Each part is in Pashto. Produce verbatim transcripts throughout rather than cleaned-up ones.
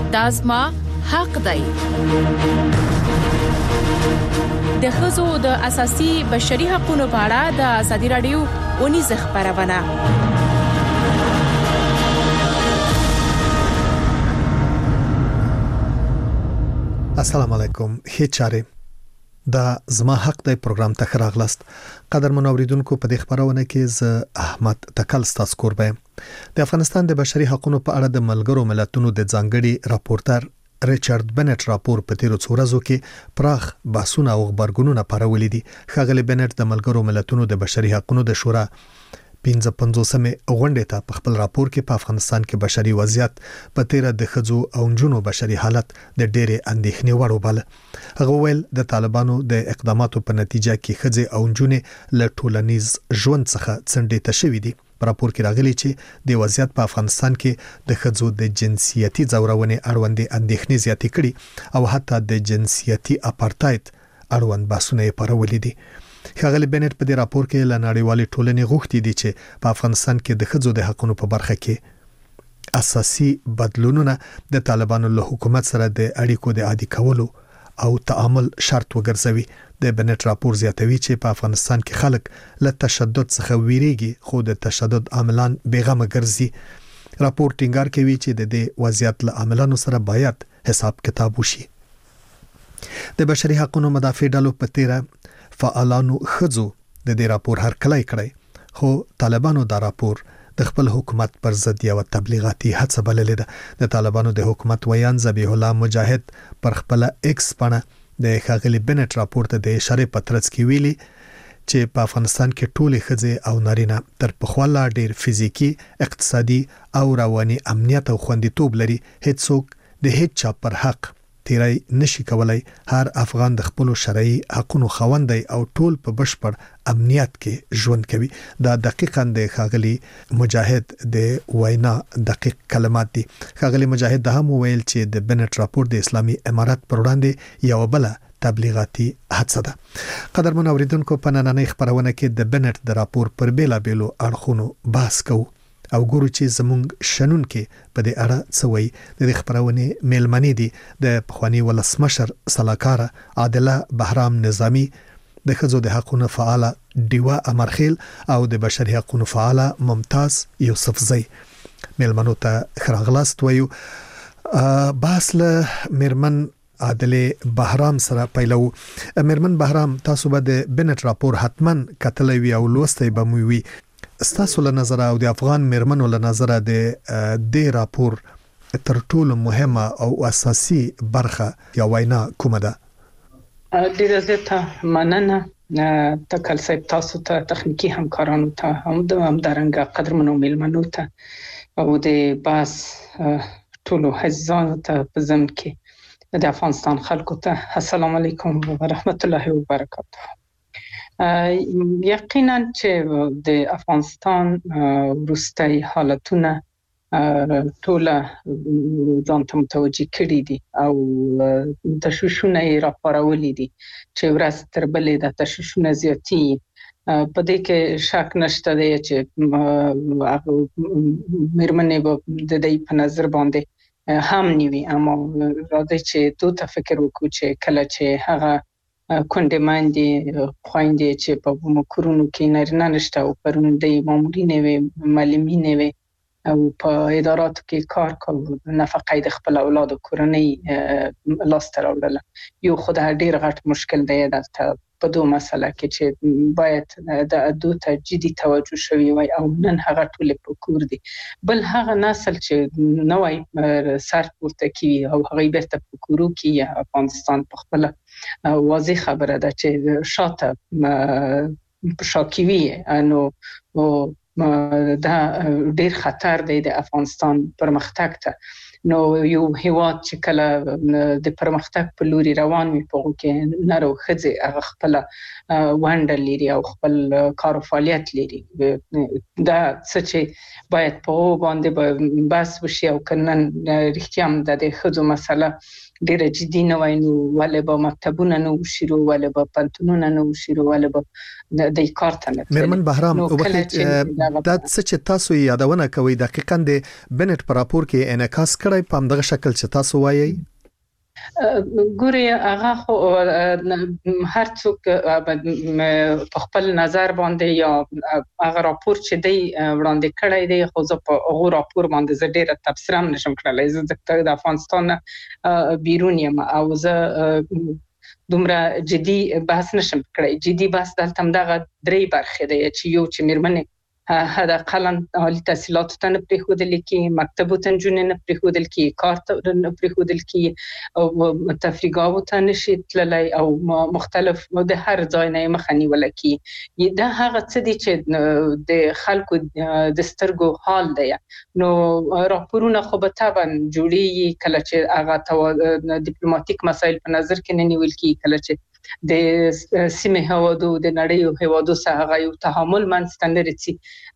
دا زما حق دی. د ښځو د اساسي بشري حقوقو په اړه د ازادي راډیو ونیزه خبرونه. السلام علیکم. هیچاره دا زما حق دی پروګرام ته راغلاست. قدر منوریدونکو په دې خبرونه کې ز احمد تکل ستاسو کوربه. د افغانستان د بشري حقوقو په اړه د ملګرو ملتونو د ځانګړي راپورټر ریچارډ بنټ راپور په تیرو څو ورځو کې پراخ بحثونه او خبرګونونه پارولې دي. ښاغلي بنټ د ملګرو ملتونو د بشري حقوقو د شورا پنځه پنځوسمه غونډه ته په خپل راپور کې په افغانستان کې بشري وضعیت په تیره د ښځو او نجونو بشري حالت د ډېرې اندېښنې وړ وباله. هغه ویل د طالبانو د اقداماتو په نتیجه کې ښځې او نجونې له ټولنیز ژوند څخه څنډې ته شوې دي. په راپور کې راغلي چې د وضعیت په افغانستان کې د ښځو د جنسیتي ځورونې اړوند اندېښنې زیاتې کړي او حتی د جنسیتي اپارټاید اړوند بحثونه یې پرولې دي. ښاغلي بنټ په دې راپور کې له نړیوالې ټولنې غوښتي دي چې په افغانستان کې د ښځو د حقوقو په برخه کې اساسي بدلونونه د طالبانو له حکومت سره د اړیکو د عادي کولو او تعامل شرط وګرځوي. د بنټ راپور زیاتوي چې په افغانستان کې خلک له تشدد څخه ویریږي خو د تشدد عاملان بیغمه ګرځي. راپور ټینګار کوي چې د دې وضعیت له عاملانو سره باید حساب کتاب وشي. د بشري حقوقو مدافع ډلو په تیره فعالانو ښځو د دې راپور هرکلی کړی خو طالبانو دا راپور د خپل حکومت پر ضد یو تبلیغاتي هڅه بللې ده. د طالبانو د حکومت ویان ذبیح الله مجاهد پر خپل ایکس باندې د ښاغلي بنټ راپور ته د اشاره پترڅ کې ویلي چې په افغانستان کې ټولې ښځې او نارینه تر پخوا لا ډېر فزیکی، اقتصادي او رواني امنیت او خوندیتوب لري. هیڅوک د هیڅ چا پر حق تیرای نشي کولای. هر افغان د خپل شرعي حقوقو خاوند دی او ټول په بشپړ امنیت کې ژوند کوي. دا دقیقاً د ښاغلي مجاهد د وینا دقیق کلمات دي. ښاغلي مجاهد د هم ویل چې د بنټ راپور د اسلامي امارات پر وړاندې یو بل تبلیغاتي هڅه ده. قدر منوریدونکو په نننۍ خبرونه کې د بنټ د راپور پر بیلا بیلو اړخونو بحث کوو او ګورو چې زمونږ شنن کې په دې اړه څه وایي. د دې خبرونه میلمنې دي د پخوانی ولسمشر سلاکار عادله بهرام نظامی، د ښځو د حقوقو فعاله دیوا امرخیل او د بشري حقوقو فعاله ممتاز یوسفزی. میلمنو ته خراغلاست وایو. بحث له میرمن عادله بهرام سره پیلو. میرمن بهرام، تاسو به د بنټ راپور حتمن کتلی وی او لوستی به مو وی. ستاسو له نظر او د افغان میرمنو له نظر د دې راپور تر ټولو مهمه او اساسي برخه یا وینا کومه ده؟ ډیره زیاته مننه تکل صاحب، تاسو ته تخنیکی همکارانو ته هم د همدارنګه قدرمنو میلمنو ته او د باس ټولو عزیزانو ته په ضمن کې د افغانستان خلکو ته السلام علیکم و رحمت الله و برکاته. یقینا چې د افغانستان وروستي حالتونه ټوله ځان ته متوجه کړي دي او تشویشونه یې راپارولي دي چې ورځ تر بلې د تشویشونه زیاتي. په دې کې شک نشته دی چې میرمنې به د دې په نظر باندې هم نیوي، اما راځي چې دوی ته فکر وکړو چې کله چې هغه کونډې ماندې خویندې چې په کورونو کې نارینه نشته او پروندې مامورینې وي، معلمینې وي او په اداراتو کې کار کوي، نفقه د خپل اولاد او کورنۍ لاسته راوړله. یو خدای ډیر غټ مشکل دی دلته په دوه مسله کې چې باید د دوه ته جدي توجه شوی وي او نن هغه ټول په کور دي. بل هغه نسل چې نوې سر پورته کوي او هغه بیرته په کورو کې افغانستان په خپل واضح خبره ده چې شاته شاکوي انو دا ډیر خطر دی د افغانستان پرمختګ ته. نو یو هیواد چې کله د پرمختګ په لوري روان وي په کې نارو خځه هغه خپل وانډ لري او خپل کار او فعالیت لري. دا څه چې باید په باندې بس وشي او کنن رښتیا هم د خځو مسله ډیره جدي نه وای، نو ولې به مکتبونه نه وشرو، ولې به پنتونونه نه وشرو، ولې به د کار ته نه مرمن بهرام وبخښه د څه چې تاسو یادونه کوي دقیقاً د بنټ پر راپور کې انعکاس کړی په همدغه شکل چې تاسو وایي. ګوري هغه خو هر څوک په خپل نظر باندې یا هغه راپور چې دی وړاندې کړی دی خو زه په هغه راپور باندې زه ډیره تبصره نشم کړلای. زه د افغانستان بیرون یم او زه دومره جدي بحث نشم کړی. جدي بحث دلته همدغه درې برخې دی چې یو چې میرمنې هدا قلن عالی تحصیلات ته نه پریښودل کی، مکتب ته نجونې نه پریښودل کی، کار ته نه پریښودل کی او تفریحات ته نشي تللی او مختلف د هر ځای نه مخنی ولکي. دا هغه څه دي چې د خلکو د سترګو حال دی. نو راپورونه خو به طبعا جوړي کله چې هغه ډیپلوماټیک مسایل په نظر کې نه نیول کی، کله چې د سیمه هوادو د نړۍ هوادو سره هغه یو تعامل منځته راځي.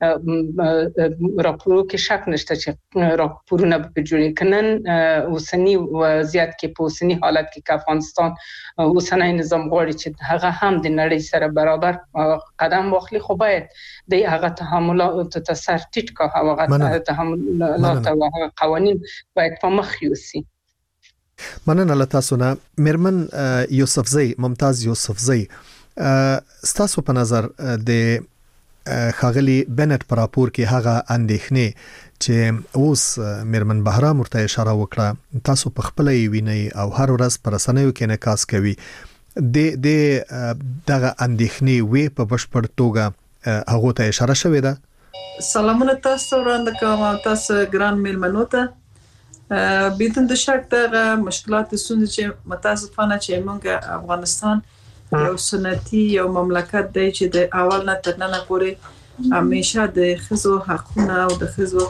راپورو کې شک نشته چې راپورونه به جوړي کنن اوسنی وضعیت کې په اوسنی حالت کې چې افغانستان اوسنی نظام غواړي چې هغه هم د نړۍ سره برابر قدم واخلي، خو باید د هغه تعاملات ته سر ټیټ کا هغه تعاملات او قوانين باید په مخ یوسي. مننه له تاسو نه. مرمن یوسفزی ممتاز یوسفزی، ستاسو په نظر د خاغلی بنټ پر راپور کې هغه اندېښنې چې اوس مرمن بهرام ورته اشاره وکړه تاسو په خپل ویني او هر ورځ پر رسنیو کې انعکاس کوي، د د دغه اندېښنې وی په بشپړ توګه هغه ته اشاره شوې ده. سلامونه تاسو وړاندې کوم تاسو ګران میلمنو ته. بدون د شک دغه مشکلات ستونزې چې متاسفانه چې موږ افغانستان یو سنتي یو مملکت دی چې د اول نه تر نن پورې همیشه د خزو حقونه او د خزو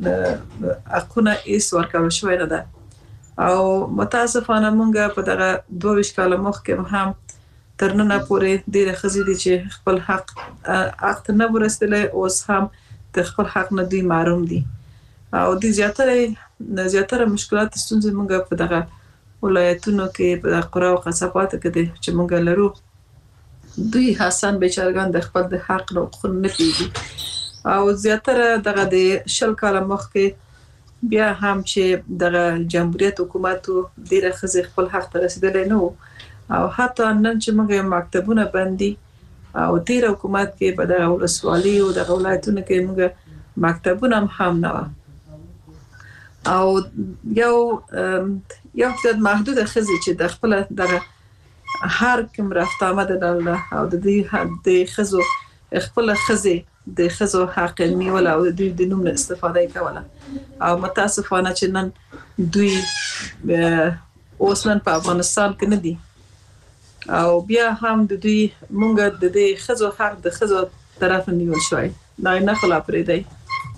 حقونه ایس ورکول شوی نه ده او متاسفانه موږ په دغه دوه ویشت کال مخکې هم تر نن پورې ډېر خزې دي چې خپل حق حق نه ورسېدل، اوس هم د خپل حق نه دوی محروم دي او د زیاتره زیاتره مشکلات ستونزې موږ په دغه ولایتونو کې په قرا او قصبات کې دي چې موږ لرو. دوی حسن بیچارهګان د خپل د حق او حقوق نه پیږي او زیاتره دغه د شل کال مخکې بیا هم چې دغه جمهوریت حکومت ډیره خزې خپل حق ته رسیدلی نه او حتی نن چې موږ مکتبونه بندي او ډیر حکومت کې په دغه ولسوالۍ او دغه ولایتونو کې موږ مکتبونه هم نه و او یو یو د محدود خزې چې د خپل دغه هر کوم رفت آمد دله او د دې د خزو خپل خزې د خزو حق نیول او د دې نوم استفاده کوله او متاسفانه چې نن دوی اوس نن په افغانستان کې نه دي او بیا هم د دوی مونږ د دې خزو حق د خزو طرف نیول شوی نه نه خلا پرې دی.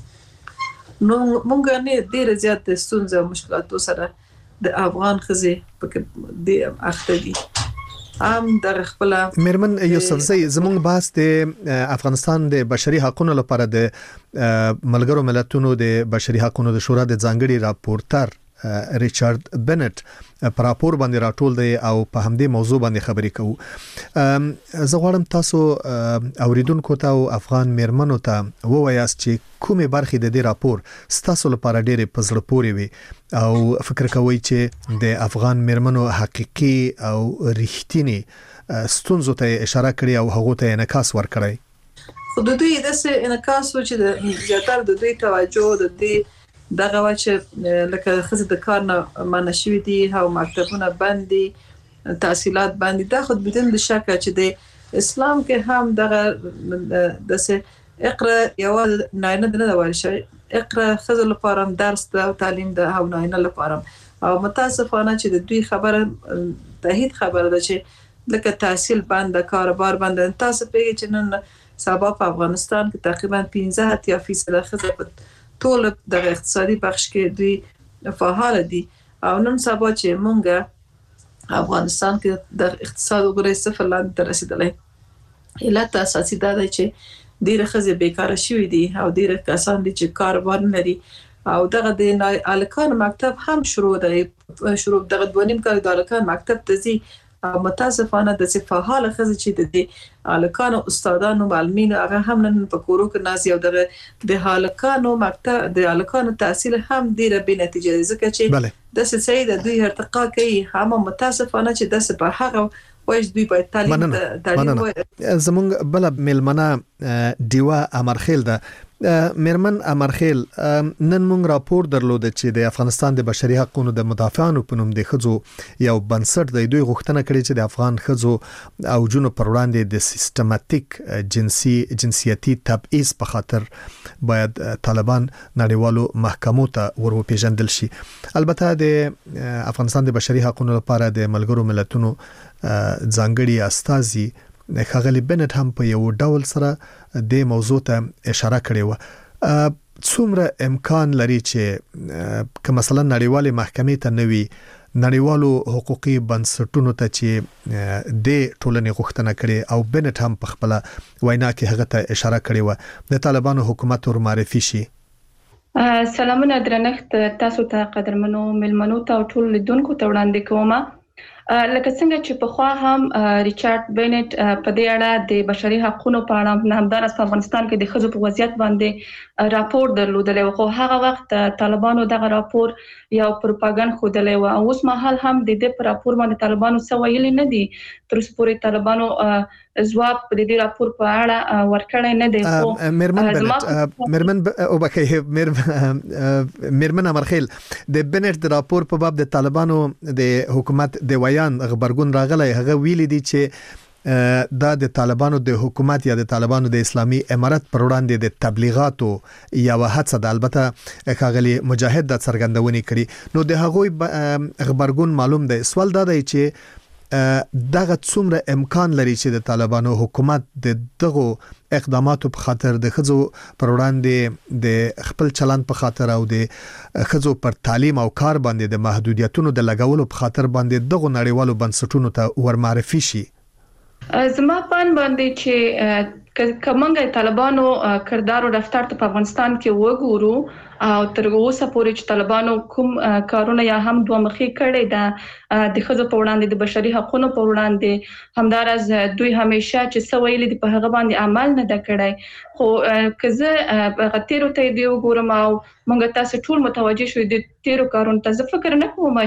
نو مونږ نه ډیر زیات د ستونزو او مشکلاتو سره د افغان خزې په د اخته دي. ام در خپل مرمن یوسفزی زموږ بحث د افغانستان د بشري حقوقو لپاره د ملګرو ملتونو د بشري حقوقو د شورا د ځانګړي راپورټر ریچارډ بنټ پر راپور باندې راټول دی او په همدې موضوع باندې خبرې کوو. زه غواړم تاسو اوریدونکو ته او افغان میرمنو ته ووایاست چې کومې برخې د دې راپور ستاسو لپاره ډېرې په زړه پورې وي او فکر کوئ چې د افغان میرمنو حقیقي او رښتینی ستونزو ته اشاره کړې او هغه ته انعکاس ورکړی. خو د دوی داسې انعکاس و چې د زیاتره د دوی توجه د دې دغه واچ لکه خزه د کار نه منشوي دي او مکتبونه بندي تحصیلات بندي. دا خود بدون د شک چې د اسلام کې هم دغه دسه اقرا یو نه نه نه ورشي اقرا خزه لپاره درس او تعلیم د او نه لپاره او متاسفانه چې د دوی خبره تهید خبره ده چې لکه تحصیل بند کاروبار بند. تاسو پیږئ چې نن سبا په افغانستان کې تقریبا پنځه فیصد خزه په ټول د اقتصادي بخش کې دوی فعال دي او نن سبا چې مونږ افغانستان کې د اقتصاد وګړي صفر لاندې ته رسیدلې. علت اساسي دا دی چې ډېر خزې بیکاره شوي دي او ډېر کسان دي چې کاروبار نه لري او دغه د الکان مکتب هم شروع دی شروع دغه دوه نیم کال د الکان مکتب ته ځي او متاسفانه د صفاله خزه چې د الکانو استادانو معلمینو هغه هم نن په کورو کې ناز یو دغه د الکانو مکتب د الکانو تحصیل هم ډیره به نتیجه ځکه چې د سې د دوی ارتقا کوي هم متاسفانه چې د سپه هغه وایي دوی په تعلیم تعلیم زمونږ بل ملمنه دیوا امرخیل ده میرمن امرخیل نن مونږ راپور درلود چې د افغانستان د بشري حقوقو د مدافعانو په نوم د خزو یو بنسټ د دوی غوښتنه کړې چې د افغان خزو او جنو پر وړاندې د سیستماتیک جنسي جنسيتي تبعیض په خاطر باید طالبان نړیوالو محکمو ته ورپېژندل شي. البته د افغانستان د بشري حقوقو لپاره د ملګرو ملتونو ځانګړي استازي خغلی بنت هم په یو ډول سره د موضوع ته اشاره کړې و. څومره امکان لري چې که مثلا نړیوالې محکمې ته نوي نړیوالو حقوقي بنسټونو ته چې د ټولنې غوښتنه کړي او بنت هم په خپل وینا کې هغه ته اشاره کړې و د طالبانو حکومت ور معرفي شي؟ سلامونه درنښت تاسو ته قدرمنو ملمنو ته ټول لیدونکو ته وړاندې کوم. لکه څنګه چې په خوا هم ریچارډ بینټ په دې اړه د بشري حقوقو په اړه همدارس په افغانستان کې د خزو په وضعیت باندې راپور درلودل او هغه وخت طالبانو دغه راپور یو پروپاګاندا خودلې و او اوس مهال هم د دې پر راپور باندې طالبانو څه ویلي نه دي. تر اوسه پورې طالبانو ځواب په دې راپور په اړه ورکړی نه دی. خو مرمن بنت مرمن او بکې مرمن امرخیل د بنت د راپور په باب د طالبانو د حکومت د ویان خبرګون راغلی هغه ویلي دي چې دا د طالبانو د حکومت یا د طالبانو د اسلامي امارت پر وړاندې د تبلیغاتو یا هڅه د البته خاغلی مجاهد د څرګندونې کړي. نو د هغوی خبرګون معلوم دی. سوال دا دی چې دغه څومره امکان لري چې د طالبانو حکومت د دغه اقداماتو په خاطر د خزو پر وړاندې د خپل چلند په خاطر او د خزو پر تعلیم او کار باندې د محدودیتونو د لګولو په خاطر باندې دغه نړیوالو بنسټونو ته ورمعرفي شي. زما پان باندې چې کومنګ طالبانو کردار او رفتار ته په افغانستان کې وګورو او تر اوسه پورې چې طالبانو کوم کارونه یا هم دوه مخې کړي دا د خزو په وړاندې د بشري حقوقو په وړاندې همدارز دوی همیشه چې سویل دي په هغه باندې عمل نه د کړی. خو کزه غتیرو ته دی وګورم او موږ تاسو ټول متوجي شو د تیرو کارونو ته ځکه فکر نه کوم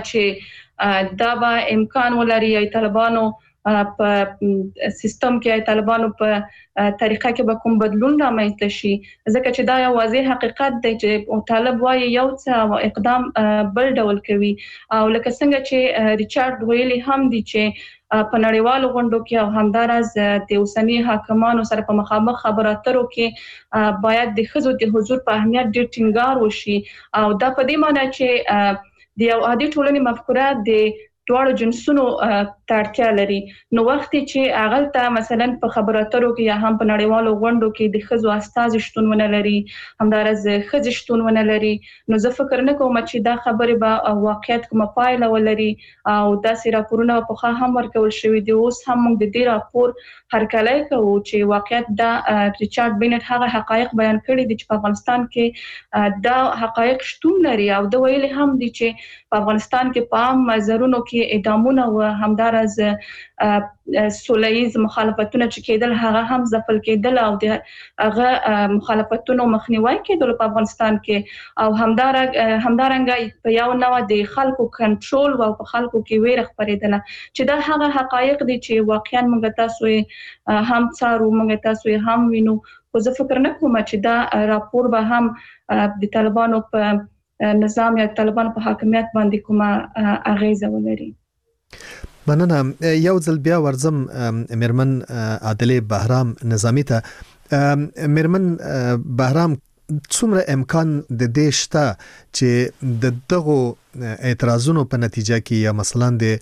چې دا به امکان ولري ای طالبانو په سیستم کې طالبانو په طریقه کې به کوم بدلون رامنځته شي. ځکه چې دا یو واضح حقیقت دی چې طالب وايي یو څه اقدام بل ډول کوي او لکه څنګه چې ریچارډ ویلي هم دي چې په نړیوالو غونډو کې او همدارز د اوسنی حاکمانو سره په مخامخ خبرو اترو کې باید د خزو د حضور په اهمیت ډېر ټینګار وشي او دا په دې معنی چې د یو عادي ټولنې مفکوره د دواړو جنسونو تړتیا لري. نو وخت چې اغل ته مثلا په خبرو اترو کې یا هم په نړیوالو غونډو کې د خزو استاد شتون ونه لري همدارز خزو شتون ونه لري نو زه فکر نه کوم چې دا خبره به واقعیت کومه پایله ولري او دا سي راپورونه په خا هم ورکول شوی دی. اوس هم موږ د دې راپور هرکلی کوو چې واقعیت دا ریچارډ بینټ هغه حقایق بیان کړي دي چې په افغانستان کې دا حقایق شتون لري او دا ویلي هم دي چې په افغانستان کې په عام مزرونو کې اعدامونه او همدارز سولهییز مخالفتونه چې کېدل هغه هم ځپل کېدل او د هغه مخالفتونو مخنیوي کېدل په افغانستان کې او همدارنګ همدارنګ په یو نوع د خلکو کنټرول او په خلکو کې ویره خپرېدله چې دا هغه حقایق دي چې واقعا موږ تاسو هم څارو موږ تاسو هم وینو. خو زه فکر نه کوم چې دا راپور به هم د طالبانو په نظام یا طالبانو په حاکمیت باندې کومه اغیزه ولري. مننه. یو ځل بیا ورزم مرمن عادله بهرام نظامی ته. مرمن بهرام څومره امکان د دې شته چې د دغه اعتراضونو په نتیجه کې یا مثلا د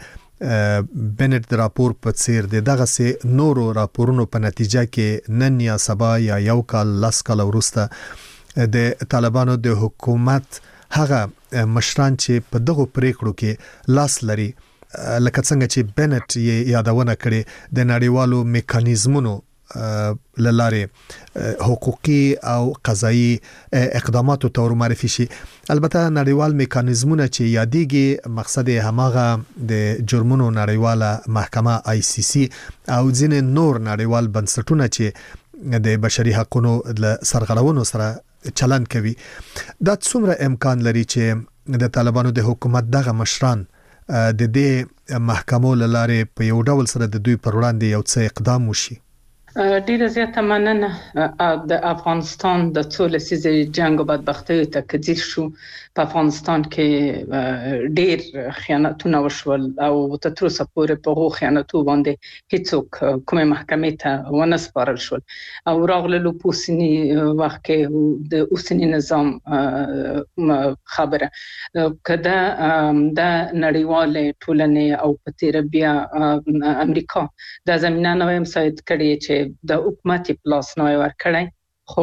بنت د راپور په څیر د دغه سي نورو راپورونو په نتیجه کې نن یا سبا یا یو کال لاس کال وروسته د طالبانو د حکومت هغه مشران چې په دغه پریکړو کې لاس لري لکه څنګه چې بنت یې یادونه کړې د نړیوالو میکانیزمونو للارې حقوقي او قضایي اقداماتو تور معرفي شي. البته نړیوال میکانیزمونه چې یادېږي مقصد هماغه د جرمونو نړیواله محکمه آی سی سی او ځینې نور نړیوال بنسټونه چې د بشري حقوقو له سرغړونو سره چلند کوي. دا څومره امکان لري چې د طالبانو د حکومت دغه مشران د دې محکمو لاره په یو ډول سره د دوی پر وړاندې یو څه اقدام وشي؟ ډیره زیاته مننه. د افغانستان د څو لسیزې جنگ او بدبختۍ ته کډیر شو. په افغانستان کې ډیر خیانتونه وشول او تر اوسه پورې په هغو خیانتو باندې هیڅوک کومه محکمې ته ونه سپارل شول. او راغلو پوسنی وخت کې د اوسنی نظام خبره کده د نړیوال ټولنې او په تیر بیا امریکا د زمينه نوې مساعد کړي چې د حکومت پلاس نوې ور کړی خو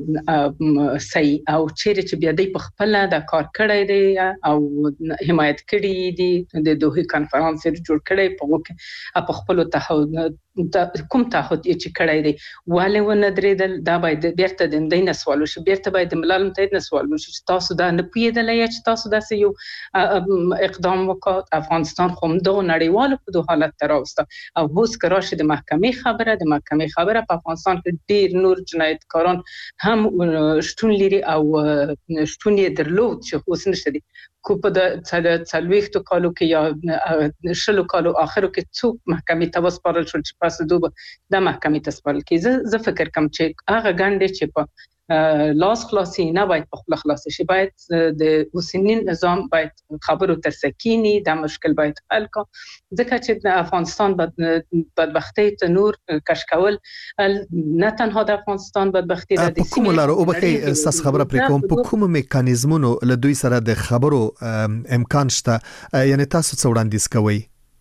صحیح او چیرې چې بیا د خپل د کار کړی دی او حمایت کړی دی د دوه کانفرنس جوړ کړی په په خپل تعهد کوم تعهد چې کړی دی والي و ندرېدل دا باید بیرته د دین سوالو شي بیرته باید د ملل متحد سوالو شي چې تاسو دا نه پیډلای چې تاسو داسې یو اقدام وکړ. افغانستان خو د نړیوالو په دوه حالت تراوسته او اوس کراشه د محکمې خبره د محکمې خبره په افغانستان کې ډیر نور جنایتکاران هم شتون لري او شتون یې درلود چې اوس نشته دي. کو په د څلويختو کالو کې یا شلو کالو اخرو کې څوک محکمې ته وسپارل شو چې پس دوه د محکمې ته سپارل کیږي. زه فکر کوم چې هغه ګاندې چې په لاس خلاصي نه باید په خپل خلاصي شي. باید د اوسنی نظام باید خبرو تر سکینی د مشکل باید حل کو ځکه چې د افغانستان بدبختی ته نور کش کول نه تنها د افغانستان بدبختی د په کوم لار او بکې اساس خبره پرې کوم په کوم میکانیزمونو له دوی سره د خبرو امکان شته یعنی تاسو څه وړاندیز کوئ؟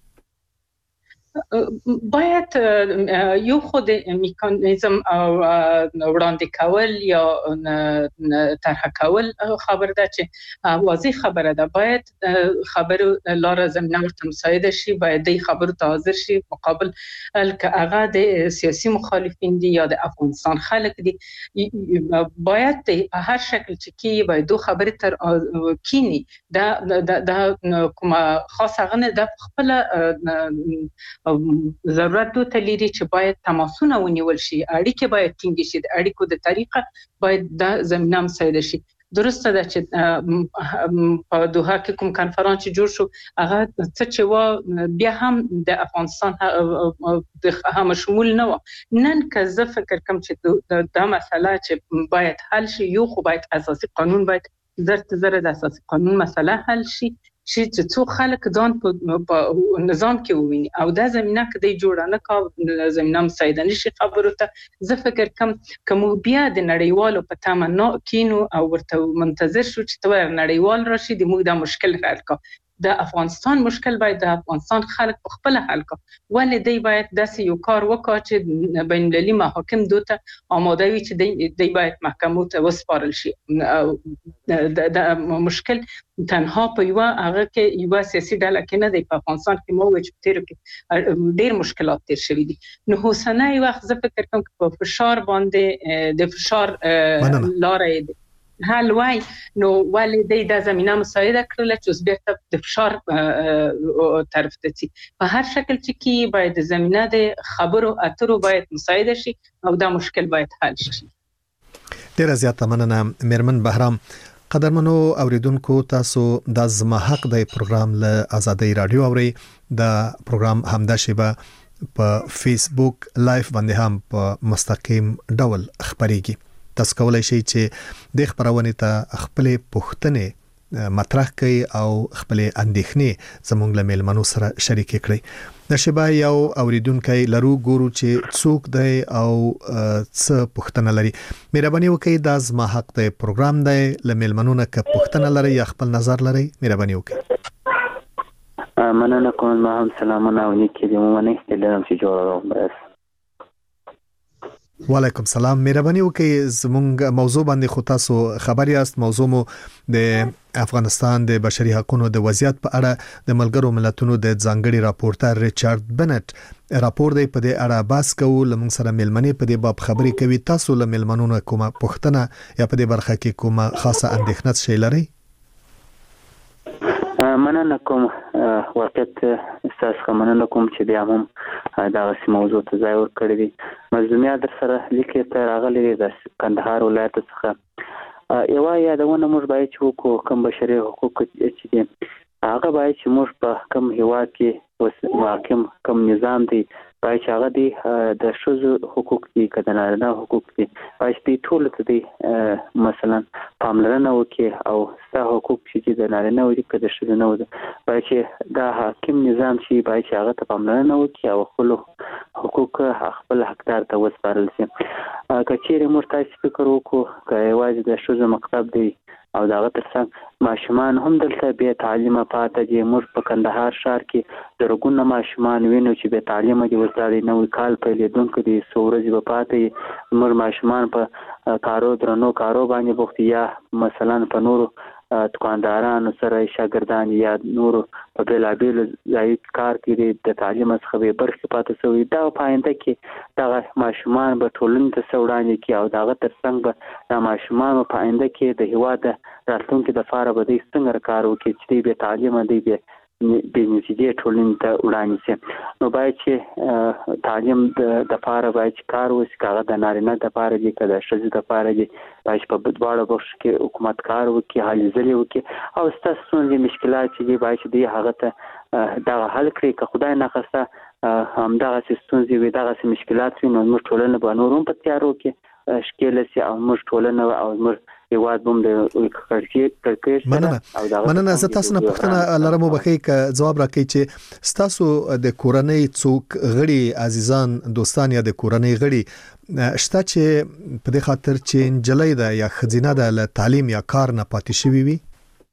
باید یو خود میکانیزم وړاندې کول یا طرح کول خبر ده چې واضح خبره ده. باید خبرو لار زمینه ورته مساعده شي. باید د خبرو ته حاضر شي مقابل که هغه د سیاسي مخالفین دي یا د افغانستان خلک دي. باید په هر شکل چې کی باید دو خبرې تر کینی دا د کومه خاصه غنه د خپل ضرورت دوه تلری چې باید تماسونه ونیول شي. اړیکې باید ټینګ شي. د اړیکو د طریقه باید د زمينه مساعده شي. درسته ده چې په دوحه کې کوم کانفرنس جوړ شو هغه څه چې و بیا هم د افغانستان د هم شمول نه و. نن که زه فکر کوم چې دا مسله چې باید حل شي یو خو باید اساسي قانون باید زرت زره د اساسي قانون مسله حل شي چې څو خلک ځان په نظام کې وویني او دا زمينه کې د جوړانه کا زمينه مساعده نشي خبرو ته. زه فکر کوم کوم بیا د نړیوالو په تمنا کینو او ورته منتظر شو چې تور نړیوال راشي د موږ د مشکل حل کا. د افغانستان مشکل باید د افغانستان خلک په خپل حل کا. ولې دی باید داسې یو کار وکړي چې بین المللي محاکم دوته آماده وي چې دی باید محکمو ته وسپارل شي. د مشکل تنها په یو هغه کې یو سیاسي ډله کې نه دی. په افغانستان کې مو چې تیر کې ډیر مشکلات تیر شوي دي. نو حسنه وخت زه فکر کوم په فشار باندې د فشار لارې دی حل وای نو ولې د زمينه مساعده کړل چې بیرته د فشار طرف ته شي. په هر شکل چې کی باید زمينه د خبرو اترو باید مساعده شي او دا مشکل باید حل شي. ډیر زیاته مننه میرمن بهرام. قدرمنو اوریدونکو تاسو د زما حق د پروګرام له آزادۍ رادیو اوري. د پروګرام همدا شیبه په فیسبوک لایف باندې هم په مستقیم ډول خبريږي. تاسو کولای شئ چې د خبرونه ته خپل پوښتنې مطرح کړئ او خپل اندېښنې زموږ له میلمنو سره شریک کړئ. د شبا یو اوریدونکو لرو ګورو چې څوک دی او څه پوښتنه لري. مهرباني وکړئ د زما حق د پروګرام دی له میلمنو نه که پوښتنه لري یا خپل نظر لري مهرباني وکړئ. مننه کوم. ما هم سلامونه او نیکی دې مو نه استلام چې جوړوم. بس وعلیکم سلام. مهرباني وکړئ زموږ موضوع باندې خو تاسو خبر یاست. موضوع مو د افغانستان د بشري حقوقو د وضعیت په اړه د ملګرو ملتونو د ځانګړي راپورټر ریچارډ بنټ راپور دی. په دې اړه بحث کوو. لمونږ سره ملمنې په دې باب خبرې کوي. تاسو له ملمنونو کومه پوښتنه یا په دې برخه کې کومه خاصه اندېښنه شي لرئ؟ مننه کوم وخت اساس مننه کوم چې بیا هم دا غسی موضوع ته ځای ورکړی دی. مظلومیت در سره لیکي ته راغلي د کندهار ولایت څخه یو یادونه موږ باید چې وکړو کوم بشري حقوق چې دي هغه باید چې موږ په کوم هیواد کې محکم کوم نظام دی باید چې هغه دی د ښځو حقوق دي که د نارینه حقوق دي باید چې ټول ته دی مثلا پاملرنه وکړي او ستا حقوق چې د نارینه وي که د ښځو نه وي باید چې دا حاکم نظام چې باید چې هغه ته پاملرنه وکړي او خپل حقوق خپل حقدار ته وسپارل شي. که چیرې موږ تاسو فکر وکړو که یوازې د ښځو مکتب دی او داغه ترڅنګ ماشومان هم دلته به تعلیم پاتې دي. موږ په کندهار ښار کې درګونه ماشومان وینو چې به تعلیم دي وساري نو کال په لیدونکو دي سورج په پاتې موږ ماشومان په کارو درنو کارو باندې بوخت یا مثلا په نورو دکاندارانو سره شاګردان یا نورو په بلابل ځای کار کوي د تعلیم څخه به برخه پاتې شوی. دا په آینده کې دا ماشومان به ټولنې ته سوړانې کې او داغه ترڅنګ به دا ماشومان په آینده کې د هیواد راتلونکي د فاره به د څنګه کار وکړي چې به تعلیم دی به د نتیجې ټولنې ته وړاندې شي. نو باید چې تعلیم د فاره باید کار وشي کاغه د نارینه د فاره دي که د ښځې د فاره دي باید په دواړو برخو کې حکومت کار وکړي هلې ځلې وکړي او ستاسو ستونزې مشکلات چې دي باید چې دوی هغه ته دغه حل کړي. که خدای ناخواسته همدغسې ستونزې وي دغسې مشکلات وي نو موږ ټولنه به نور هم په تیارو کې ښکېله شي او موږ ټولنه او موږ هیواد بوم د کړکېچ مننه مننه زه تاسو نه پوښتنه لرم وبخښئ که جواب راکړئ چې ستاسو د کورنۍ څوک غړي عزیزان دوستان یا د کورنۍ غړي شته چې په دې خاطر چې نجلۍ ده یا خزینه ده له تعلیم یا کار نه پاتې شوی وي؟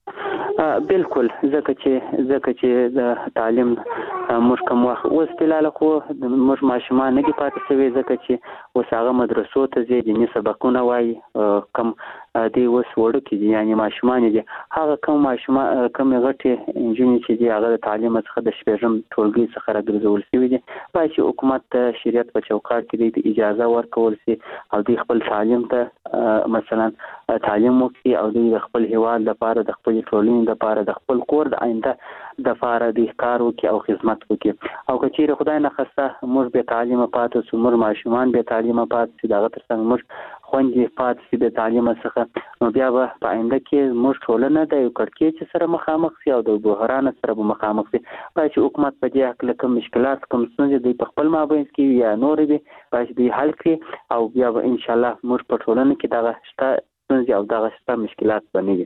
بالکل ځکه چې ځکه چې د تعلیم موږ کوم وخت اوس فعلا خو موږ ماشومان نه دي پاتې شوی ځکه چې اوس هغه مدرسو ته ځي دیني سبقونه وایي کم دی اوس وړو کې دي یعنی ماشومان دي هغه کوم ماشومان کوم غټي انجینر چې دي هغه د تعلیم څخه د شپږم ټولګي څخه راګرځول شوی دي باید چې حکومت ته شریعت په چوکاټ کې د اجازه ورکول شي او د خپل تعلیم ته مثلا تعلیم وکړي او د خپل هیواد لپاره د خپل ټولنې لپاره د خپل کور د آینده د لپاره د کار وکړي او خدمت وکړي. او که چیرې خدای نه خواسته موږ به تعلیم پاتې شو موږ ماشومان به تعلیم پاتې شي دغه ترڅنګ موږ خوندې پاتې شي د تعلیم څخه نو بیا به په آینده کې موږ ټولنه د یو کړکېچ سره مخامخ شي او د بحران سره به مخامخ شي. باید چې حکومت په دې حق له کوم مشکلات کوم ستونزې دوی په خپل مابین کې یا نور دي باید دوی حل کړي او بیا به ان شاء الله موږ په ټولنه کې دغه شته ستونزې او دغه شته مشکلات بنوي.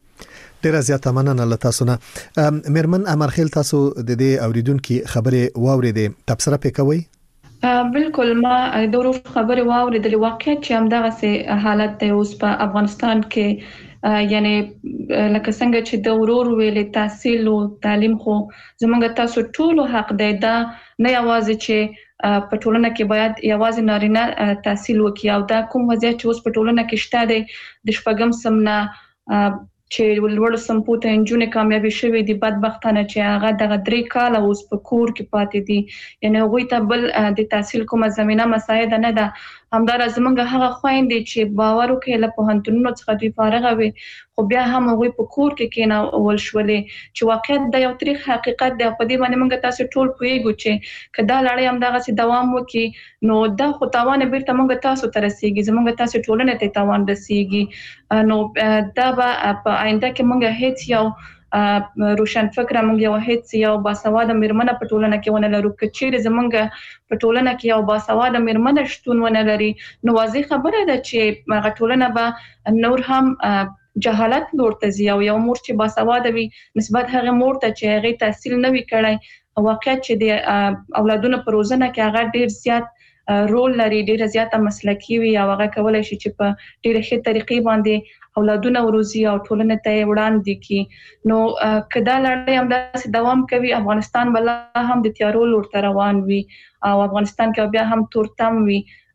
ډیره زیاته مننه له تاسو نه. مېرمن امرخیل تاسو د دې اوریدونکو خبره واوریدې تبصره پکوي؟ بالکل ما د ورو خبره واوریدلې واقعیت چې همدغه سه حالت دی اوس په افغانستان کې یعنی لکه څنګه چې د ورور ویلې تحصیل او تعلیم خو زمونږ تاسو ټول حق دی دا نه یوازې چې په ټولنه کې باید یوازې نارینه تحصیل وکړي او دا کوم وضعیت چې اوس په ټولنه کې شته دی د شپږم سمنه چې ولور سمپوته انجونه کامیابی شوی دی بدبختانه چې هغه دغه درې کال اوس په کور کې پاتې دي یعنی هغه ته بل د تحصیل کومه زمينه مساعد نه ده همدار زمونږ هغه خويندې چې باور وکړي له پوهنتونونو څخه دوی فارغ وي خو بیا هم هغه په کور کې کېنه ول شولې چې واقعیت د یو تاریخ حقیقت دی په دې باندې موږ تاسو ټول پوهیږو چې کدا لړۍ هم دغه سي دوام وکړي نو دا خو تاوان بیرته موږ تاسو ته رسیږي زموږ تاسو ټولنه ته تاوان رسیږي نو دا به په آینده کې موږ هیڅ یو روشن فکر موږ یو هیڅ یو باسواده میرمنه په ټولنه کې ونه لرو کچېر زمونږ په ټولنه کې یو باسواده میرمنه شتون ونه لري نو واضح خبره ده چې هغه ټولنه به نور هم جهالت لورته زی او یو مور چې باسواده وي نسبت هغه مور ته چې هغه تحصیل نه وی کړای واقعیت چې د اولادونو په روزنه کې هغه ډیر زیات رول لري ډیر زیاته مسلکی وي او هغه کولای شي چې په ډیره ښه طریقې باندې اولادونه وروزي او ټولنه ته وړاندې کی نو کدا لړۍ هم داسې دوام کوي افغانستان بل هم د تیارو لور روان وي او افغانستان کې بیا هم تورتم وي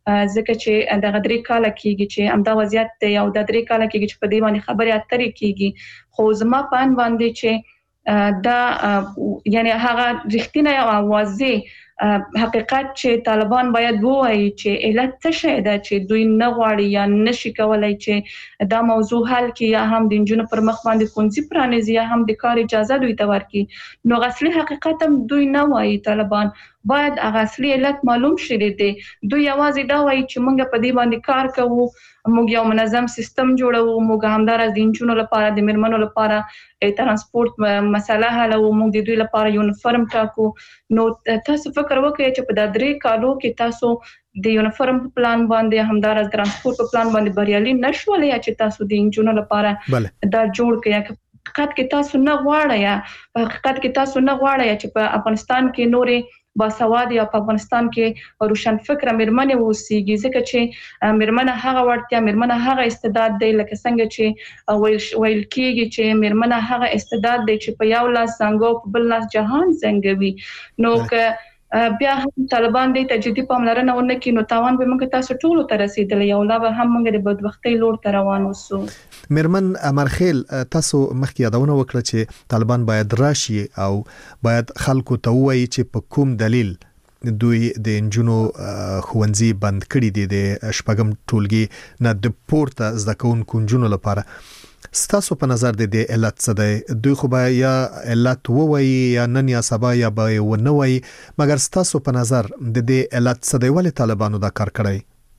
ځکه چې د غدري کال کېږي چې امدا وضعیت دی او د درې کال کېږي چې په دې باندې خبرې اترې کېږي خو زما پان باندې چې دا یعنی هغه رښتینی او واضح حقیقت چې طالبان باید وایي چې علت څه شي دا چې دوی نه غواړي یا نشي کولای چې دا موضوع حل کړي یا هم د انجونو پر مخ باندې کونځي پرانیزي یا هم د کار اجازه دوی ته ورکړي نو اصلي حقیقت هم دوی نه وایي طالبان باید هغه اصلي علت معلوم شي دي دوی یوازې دا وایي چې موږ په دې باندې کار کوو موږ یو منظم سیستم جوړو موږ همدارس د انجونو لپاره د مرمنو لپاره ترانسپورت مسله حل او موږ د دوی لپاره یونیفورم ټاکو نو تاسو فکر وکړئ چې په د درې کالو کې تاسو د یونیفورم په پلان باندې همدارس ترانسپورت په پلان باندې بریالي نشول یا چې تاسو د انجونو لپاره دا جوړ کړئ حقیقت کې تاسو نه غواړئ په حقیقت کې تاسو نه غواړئ چې په افغانستان کې نورې باسواد یا په افغانستان کې روشن فکر مرمنه اوسېږي ځکه چې مرمنه هغه ورته مرمنه هغه استعداد دی لکه څنګه چې ویل کېږي چې مرمنه هغه استعداد دی چې په یو لاس څنګه په بل لاس جهان څنګه نو که بیا هم طالبان دې تجدید پاملرنه ونه کړي نو تاوان به موږ تاسو ټول ته رسیدلی یو لا به هم موږ د بدبختۍ لور ته روان وسو مرمن امرخیل تاسو مخکې یادونه وکړه چې طالبان باید راشي او باید خلکو ته وایي چې په کوم دلیل دوی د انجونو خوندزي بند کړي دي د شپږم ټولګي نه د پورته زده کوونکو انجونو لپاره ستاسو په نظر د دې علت څه دی دوی خو به یا علت ووایي یا نن یا سبا یا به ونه وایي مګر ستاسو په نظر د دې علت څه دی ولې طالبانو دا کار کړی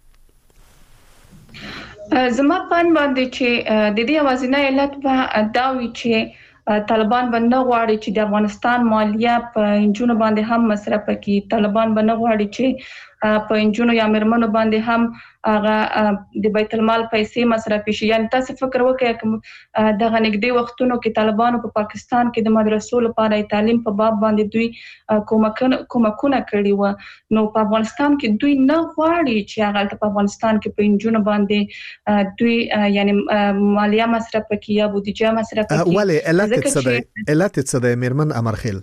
زما پان باندې چې د دې اوازینه علت به دا وی چې طالبان باندې غواړي چې د افغانستان مالیه په انجونو باندې هم مصرف کړي طالبان باندې غواړي چې په انجونو یا مرمنو باندې هم هغه د بیت المال پیسې مصرف شي یعنی تاسو فکر وکړئ کوم دغه نګدي وختونو کې طالبانو په پاکستان کې د مدرسو لپاره تعلیم په باب باندې دوی کومکونه کومکونه کړی و نو په افغانستان کې دوی نه غواړي چې هغه په افغانستان کې په انجونو باندې دوی یعنی مالیه مصرف کړي یا بودیجه مصرف کړي ولې علت څه دی علت څه دی مرمن امرخیل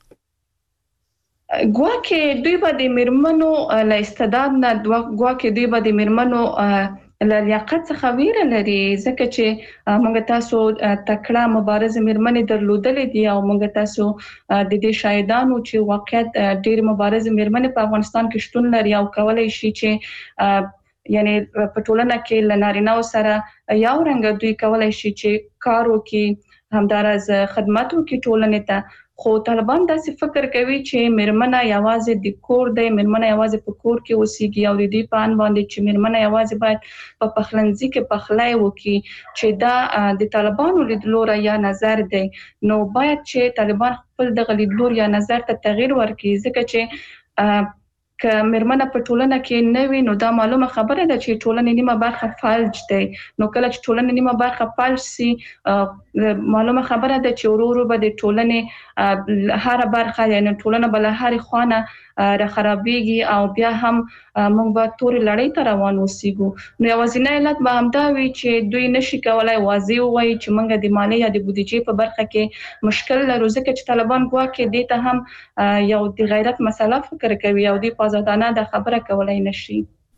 ګواکې دوی به د مرمنو له استعداد نه ګواکې دوی به د مرمنو له لیاقت څخه ویره لري ځکه چې موږ تاسو تکړه مبارز مرمنې درلودلې دي او موږ تاسو د دې شاهدانو چې واقعیت ډېر مبارز مرمنې په افغانستان کې شتون لري او کولای شي چې یعنی په ټولنه کې لنارینه سره یو رنګ دوی کولای شي چې کار وکړي همدارس خدمات وکړي ټولنې ته خو طالبان داسې فکر کوي چې مرمنه یوازې د کور دی مرمنه یوازې په کور کې اوسېږي او د دې پان باندې چې مرمنه یوازې باید په پخلنځي کې پخلای وکړي چې دا د طالبانو لیدلور یا نظر دی نو باید چې طالبان خپل د لیدلور یا نظر ته تغییر ورکړي ځکه چې که مرمنه په ټولنه کې نه وي نو دا معلومه خبره ده چې ټولنه نیمه برخه فلج دی نو کله چې ټولنه نیمه برخه فلج سي معلومه خبره ده چې ورو ورو به د ټولنه هر برخه یعنی ټولنه بل هر خوانه را خرابېږي او بیا هم موږ به تور لړۍ ته روان اوسېږو نو یوازینی علت به همدا وي چې دوی نشي کولای واضح وایي چې موږ د مالیې یا د بودیجې په برخه کې مشکل لرو ځکه چې طالبان ګواکې دې ته هم یو د غیرت مسله فکر کوي او د پازادانه د خبره کولای نشي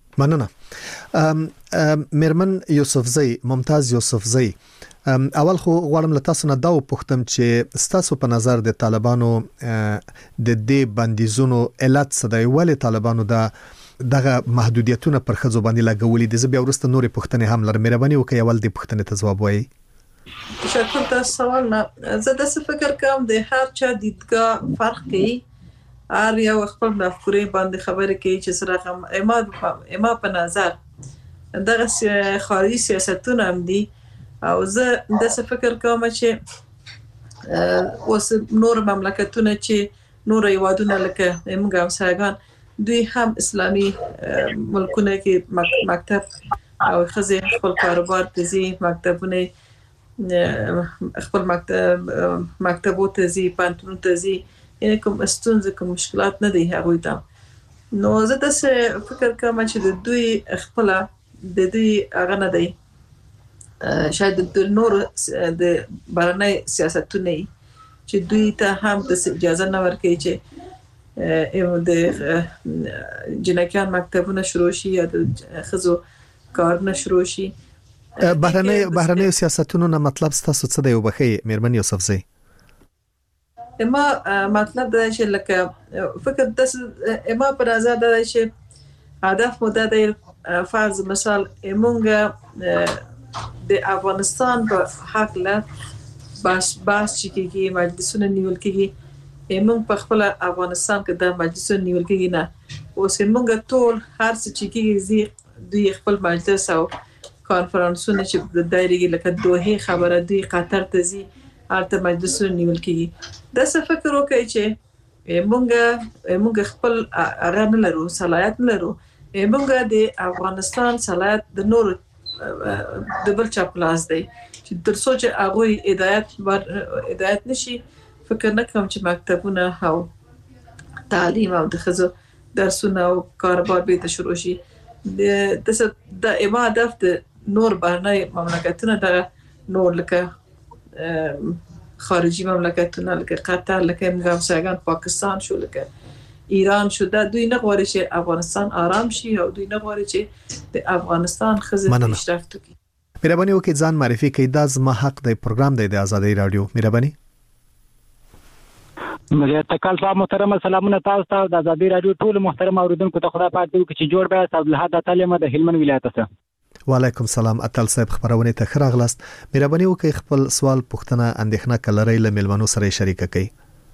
مننه مرمن یوسفزی ممتاز یوسفزی اول خو غواړم له تاسو نه دا وپوښتم چې ستاسو په نظر د طالبانو د دې بندیزونو علت څه دی ولې طالبانو دا دغه محدودیتونه پر خځو باندې لګولې دي زه بیا ورسته نورې پوښتنې هم لرم مهرباني وکړئ اول دې پوښتنې ته ځواب وایي تشکر تاسو سوال نه زه د څه فکر کوم د هر چا دیدګاه فرق کوي هر یو خپل مفکورې باندې خبرې کوي چې سره اما اما په نظر دغه خارجي سیاستونه هم دي او زه د څه فکر کوم چې اوس نور مملکتونه چې نور یوادونه لکه موږ همسایگان دوی هم اسلامي ملکونه کې مکتب او خزه خپل کاروبار ته ځي مکتبونه خپل مکتب مکتبو ته ځي پانتون ته ځي یعنی کوم ستونزې کوم مشکلات نه دي هغوی ته نو زه د څه فکر کوم چې د دوی خپل د دوی هغه نه دی شاید د نور د بهرنۍ سیاستونه چې دوی ته هم د اجازه نه ورکړي چې د جنکیان مکتبونه شروع شي یا د خزو کارونه شروع شي. بهرنۍ بهرنۍ سیاستونو نه مطلب ستاسو څه دی وبخي مېرمن یوسفزۍ؟ اما مطلب دا چې لکه فکر د اما پر آزاد دا چې هدف مو د فرض مثال موږ د افغانستان په حق له باس باس چې کېږي مجلسونه نیول کېږي موږ په خپل افغانستان کې د مجلسونو نیول کېږي نه اوس موږ ټول هر څه چې کېږي دوی خپل مجلس او کانفرنسونه چې د دایره لکه دوه خبره دوی قطر ته ځي البته مجلسونه نیول کېږي. د څه فکر وکړي چې موږ موږ خپل هغه نه لرو صلاحیت نه لرو موږ د افغانستان صلاحیت د نور د بل چا پلاس دی چې تر څو چې هغه هدایت هدایت نشي فکر نه کوم چې مکتبونه او تعلیم او د خزو درسونه او کاروبار به ته شروع شي. د د اما هدف د نور بهرنۍ مملکتونه د نور لکه خارجي مملکتونه لکه قطر لکه افغانستان پاکستان شو لکه ایران شو دا دوی نه غواړي چې افغانستان آرام شي او دوی نه غواړي چې د افغانستان خزه پیشرفت وکړي. مهرباني وکړئ ځان معرفي کړئ. دا زما حق دی پروګرام دی د آزادۍ رادیو. مهرباني مګر تکل صاحب محترم سلامونه تاسو ته د آزادۍ رادیو ټول محترم اوریدونکو ته خدای پاک دې وکړي چې جوړ به عبد الحد تعلیم د هلمند ولایت څخه. وعلیکم سلام اتل صاحب خبرونه ته خراغلاست. مهرباني وکړئ خپل سوال پوښتنه اندېښنه کلرې له ملمنو سره شریک کړئ.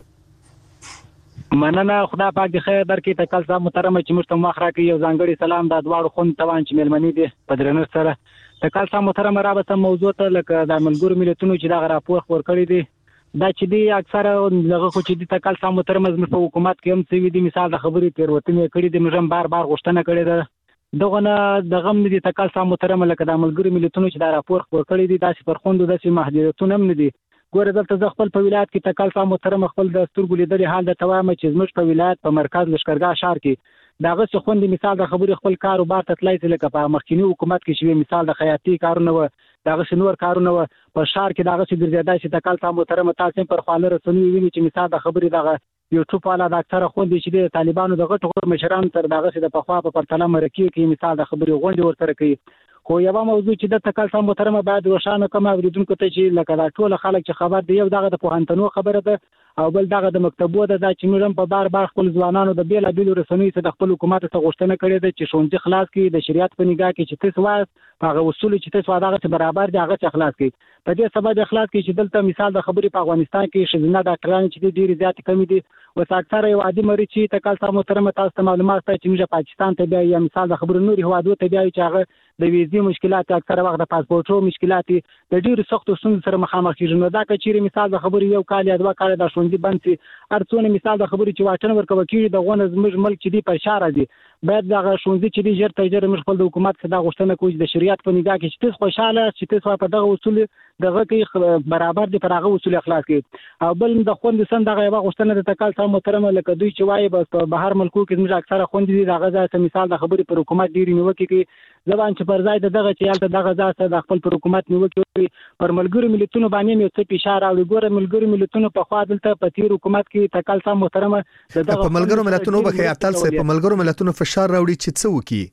مننه خدای پاک دې خیر درکړي. تکل صاحب محترم چې موږ ته مخ راکړي یو ځانګړي سلام د دواړو خون توان چې ملمنې دي په درنښت سره. تکل صاحب محترم رابطه موضوع ته لکه د ملګرو ملتونو چې دا راپور خور کړی دی دا چې دی اکثره دغه خو چې د تکل صاحب محترم زموږ په حکومت کې هم څه وی دي مثال د خبرې تیروتنې کړې دي موږ هم بار بار غوښتنه کړې ده دغه نه دغه هم دي تکل صاحب محترم لکه د ملګرو ملتونو چې دا راپور خور کړی دی داسې پر خوندو داسې محدودیتونه هم نه دي. ګوره دلته ز خپل په ولایت کې تکل صاحب محترم خپل د سترګو لیدلې حال د توام چې زموږ په ولایت په مرکز لشکرګاه شهر کې داغه څه خوندې مثال د خبرې خپل کاروبار ته تلای لکه په مخکینی حکومت کې شوی مثال د خیاطي کارونه و داغه شنور کارونه و په شهر کې داغه څه ګرځیدای چې تکل صاحب محترم تاسو پر خاله رسنوي ویني چې مثال د خبرې دغه یوټیوب والا د اکثره خوندې چې د طالبانو دغه ټول مشران تر داغه څه د پخوا په پرتله مرکه کې مثال د خبرې غونډې ورسره کوي. خو یو موضوع چې د تکل صاحب محترم باید روښانه کوم اوریدونکو ته چې لکه دا ټول خلک چې خبر دی یو دغه د پوهنتونو خبره ده او بل دغه د مکتبو ده چې موږ په بار بار خپل ځوانانو د بیل بیل رسنوي څخه خپل حکومت ته غوښتنه کړې ده چې شونځي خلاص کړي د شریعت په نگاه کې چې تاسو وایي هغه اصول چې تاسو دغه برابر دي هغه خلاص کړي. په دې سبب اخلاص کې چې دلته مثال د خبرې په افغانستان کې شزنه ډاکټران چې ډېر زیات کمی دي او اکثره یو عادي مریض چې تکل صاحب محترم تاسو ته معلومات ته چې موږ پاکستان ته بیا یا مثال د خبرې نوري هوادو ته بیا چې هغه د ویزې مشکلات اکثره وخت د پاسپورتو مشکلات د ډېر سختو ستونزو سره مخامخ کیږي. نو دا کچېری مثال د خبرې یو کال یا دوه کال د شونځي بند سي ارڅونه مثال د خبرې چې واټن ورکوي کیږي د غونه زموږ ملک چې دی پر شاره دي باید د شونځي چې دی جر تجر موږ خپل د حکومت څخه د غوښتنه کوي د شریعت په نگاه کې چې تاسو خوشاله چې تاسو په دغه اصول دغه کې برابر دي پر هغه اصول اخلاص کې او بل د خوند سند دغه یو غوښتنه د تکل صاحب محترم لکه دوی چې وایي بس په بهر ملکو کې موږ اکثره خوند دي دغه ځکه مثال د خبرې پر حکومت ډیری نیوکه کې ځوان چې پر ځای دغه چې یالته دغه ځکه د خپل پر حکومت نیوکه پر ملګرو ملتونو باندې یو څه اشاره او ګوره ملګرو ملتونو په خوا دلته په تیر حکومت کې تکل صاحب محترم دغه په ملګرو ملتونو به خیاتل سه په ملګرو ملتونو فشار راوړي چې څه وکي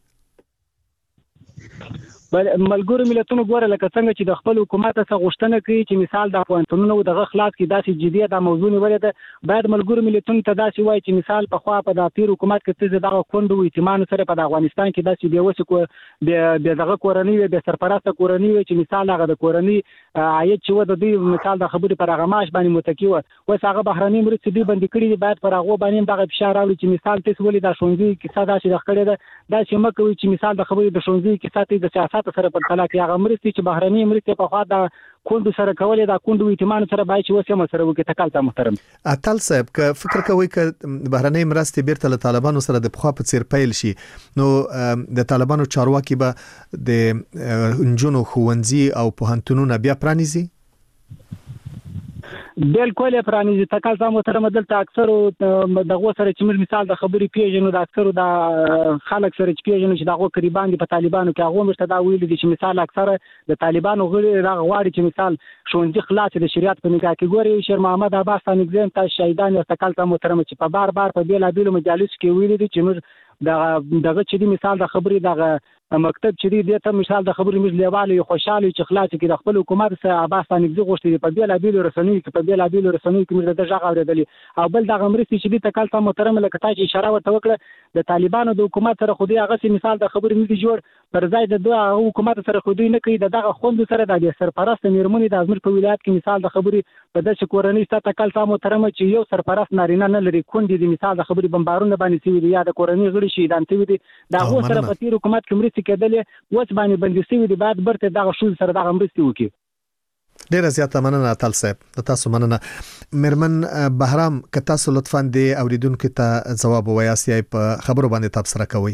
بل ملګرو ملتونو ګوره لکه څنګه چې د خپل حکومت څخه غوښتنه کوي چې مثال د افغانستانونو دغه خلاص کې داسې جديت د موضوع نیولې ده باید ملګرو ملتونو ته داسې وایي چې مثال په خوا په د تیر حکومت کې څه دغه کوند او ائتمان سره په افغانستان کې داسې به وسه کو به دغه کورنۍ به سرپرسته کورنۍ چې مثال هغه د کورنۍ عاید چې و د دې مثال د خبرې پر هغه معاش باندې متکی و وس هغه بهرنۍ مرستې دی باندې کړي باید پر هغه باندې دغه فشار راوړي چې مثال تاسو ولې د شونځي کې ساده شي د خړې ده داسې مکوي چې مثال د خبرې د شونځي کې ساتي د سیاست سره په کلا هغه مرستې چې بهرنۍ مرستې په خوا د کوند سره کولې دا کوند ویټمان سره باید چې وسه مسره وکړي تکل ته محترم اتل صاحب که فکر کوي ک بهرنۍ مرستې بیرته له طالبانو سره د خوا په څیر پیل شي نو د طالبانو چارواکي به د انجونو خوندزي او پوهنتونونو بیا پرانیزي بالکل پرانیزي تکل سم محترم دلته اکثر دغه سره چې موږ مثال د خبرې پیژنو د اکثر د خلک سره چې پیژنو چې دغه قریبان دي په طالبانو کې هغه مشته دا ویل دي چې مثال اکثر د طالبانو غړي راغواړي چې مثال شونځي خلاص د شریعت په نگاه کې ګوري شیر محمد عباس ته نګزم ته شهیدان او تکل سم محترم چې په بار بار په بیل بیل مجالس کې ویل دي چې موږ دغه دغه چې مثال د خبرې دغه مکتب چې دی ته مثال د خبرې مز لیواله خوشاله چې خلاص کې د خپل حکومت سره عباس باندې غوښتي په بیل بیل رسنۍ کې په بیل بیل رسنۍ کې موږ د ځای غوړېدلی او بل دغه مرستي چې دی تکل سم محترم لکه تاسو اشاره ورته وکړه د طالبانو د حکومت سره خو دی هغه مثال د خبرې مز جوړ پر ځای د دوه حکومت سره خو دی نه کوي دغه خوند سره د سرپرست میرمنې د ازمیر په ولایت کې مثال د خبرې په داسې کورنۍ ست تکل سم محترم چې یو سرپرست نارینه نه لري کندې د مثال د خبرې بمبارونه باندې سوي یا د کورنۍ غړي شي د انټوي دي دا هو سره په تیر حکومت کې مرستي کېدلې وڅ باندې بندي سوي دي بعد برته دغه شول سره دغه مرستي وکړي ډیر زیاته مننه تل صاحب تاسو مننه مرمن بهرام که تاسو لطفا د اوریدونکو ته جواب وایاست په خبرو باندې تبصره کوئ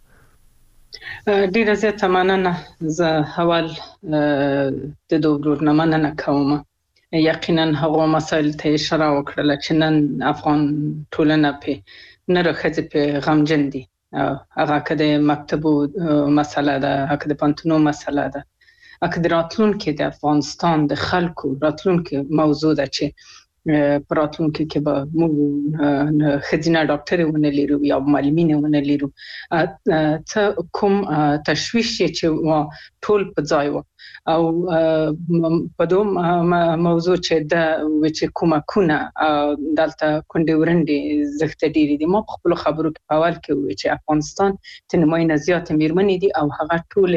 ډیر زیاته مننه زه حوال د دوه نه مننه کوم یقینا هغه مسائل ته اشاره وکړه چې نن افغان ټولنه په نه راخځي په غمجن دي هغه کده مکتبو مسله ده هغه د پانتونو مسله ده هغه د راتلونکو د افغانستان د خلکو راتلونکو موضوع ده چې پراتلونکو کې به موږ خزینه ډاکټر ونه لرو یا معلمین ونه لرو ته کوم تشویش چې ټول په ځای و او په دوم موضوع چې د چې کومه کونه دلته کندې ورندې زخته ډیری دي ما په خپل خبرو کې اول کې وی چې افغانستان ته نماینده زیات میرمنې دي او هغه ټول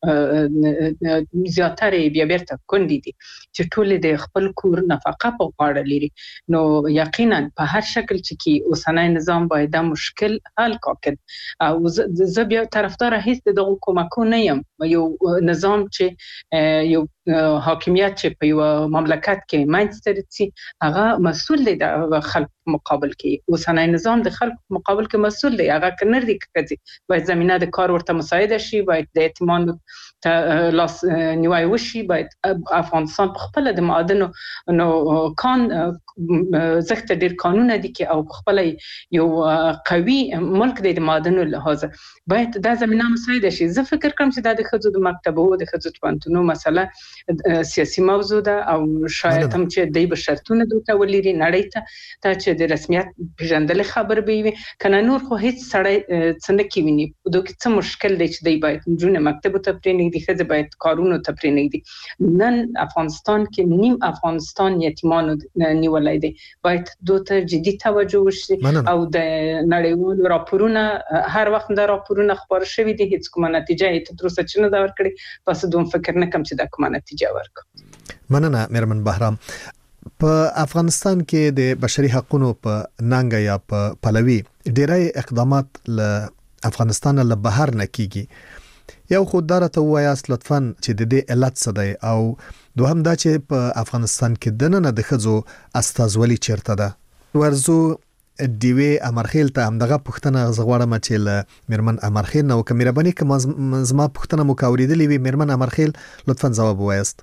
د زیاتره بیا بیرته کندې دي چې ټول د خپل کور نفقه په غاړه لري نو یقینا په هر شکل چې کې اوسنۍ نظام باید د مشکل حل کړي او زه بیا طرفدار هیڅ د حکومت نه یم یو نظام چې یو حاکمیت چې په یو مملکت کې منځته سي هغه مسؤل دی د خلک مقابل کې اوسنۍ نظام د خلک مقابل کې مسؤل دی هغه کنر دی کړي باید زمينه د کار ورته مساعده شي باید د اعتماد ته لاس نیوای وشي باید افغانستان په خپل د معادنو نو کان زخت ډیر قانون دي کې او خپل یو قوي ملک د معادنو لحاظ باید د زمينه مساعده شي زه فکر کوم چې د خځو د مکتب او د خځو پانتونو مسله سیاسي موضوع ده او شاید هم چې د بشرتونه دوته ولري نړۍ ته ته چې د رسمیت پیژندل خبر به وي کنه نور خو هیڅ سړی څنګه کې ویني دوی څه مشکل دی چې دی باید جون مکتب ته پرې نه دي خځه باید کارونه ته پرې نه دي نن افغانستان کې نیم افغانستان یتیمانو نیولای دي باید دوته جدي توجه وشي او د نړیوالو راپورونه هر وخت د راپورونه خبر شوي دي هیڅ کومه نتیجه هیڅ تر اوسه نه دا ورکړي پس دوم فکر نه کوم چې دا کومه نتیجه ورکړي مننه مرمن بهرام په افغانستان کې د بشري حقوقو په نانګه یا په پلوي ډېرای اقدامات له افغانستان له بهر نه کیږي یو خوددار ته وایاست لطفاً چې د دې علت څه دی او دوهم دا چې په افغانستان کې د نن د خزو استازولي چیرته ده ورزو دیوی امرخیل ته همدغه پښتنه زغواړم چې له مرمن امرخیل نو کمیربانی کوم زما پښتنه مکوریدلې وی مرمن امرخیل لطفاً جواب وایاست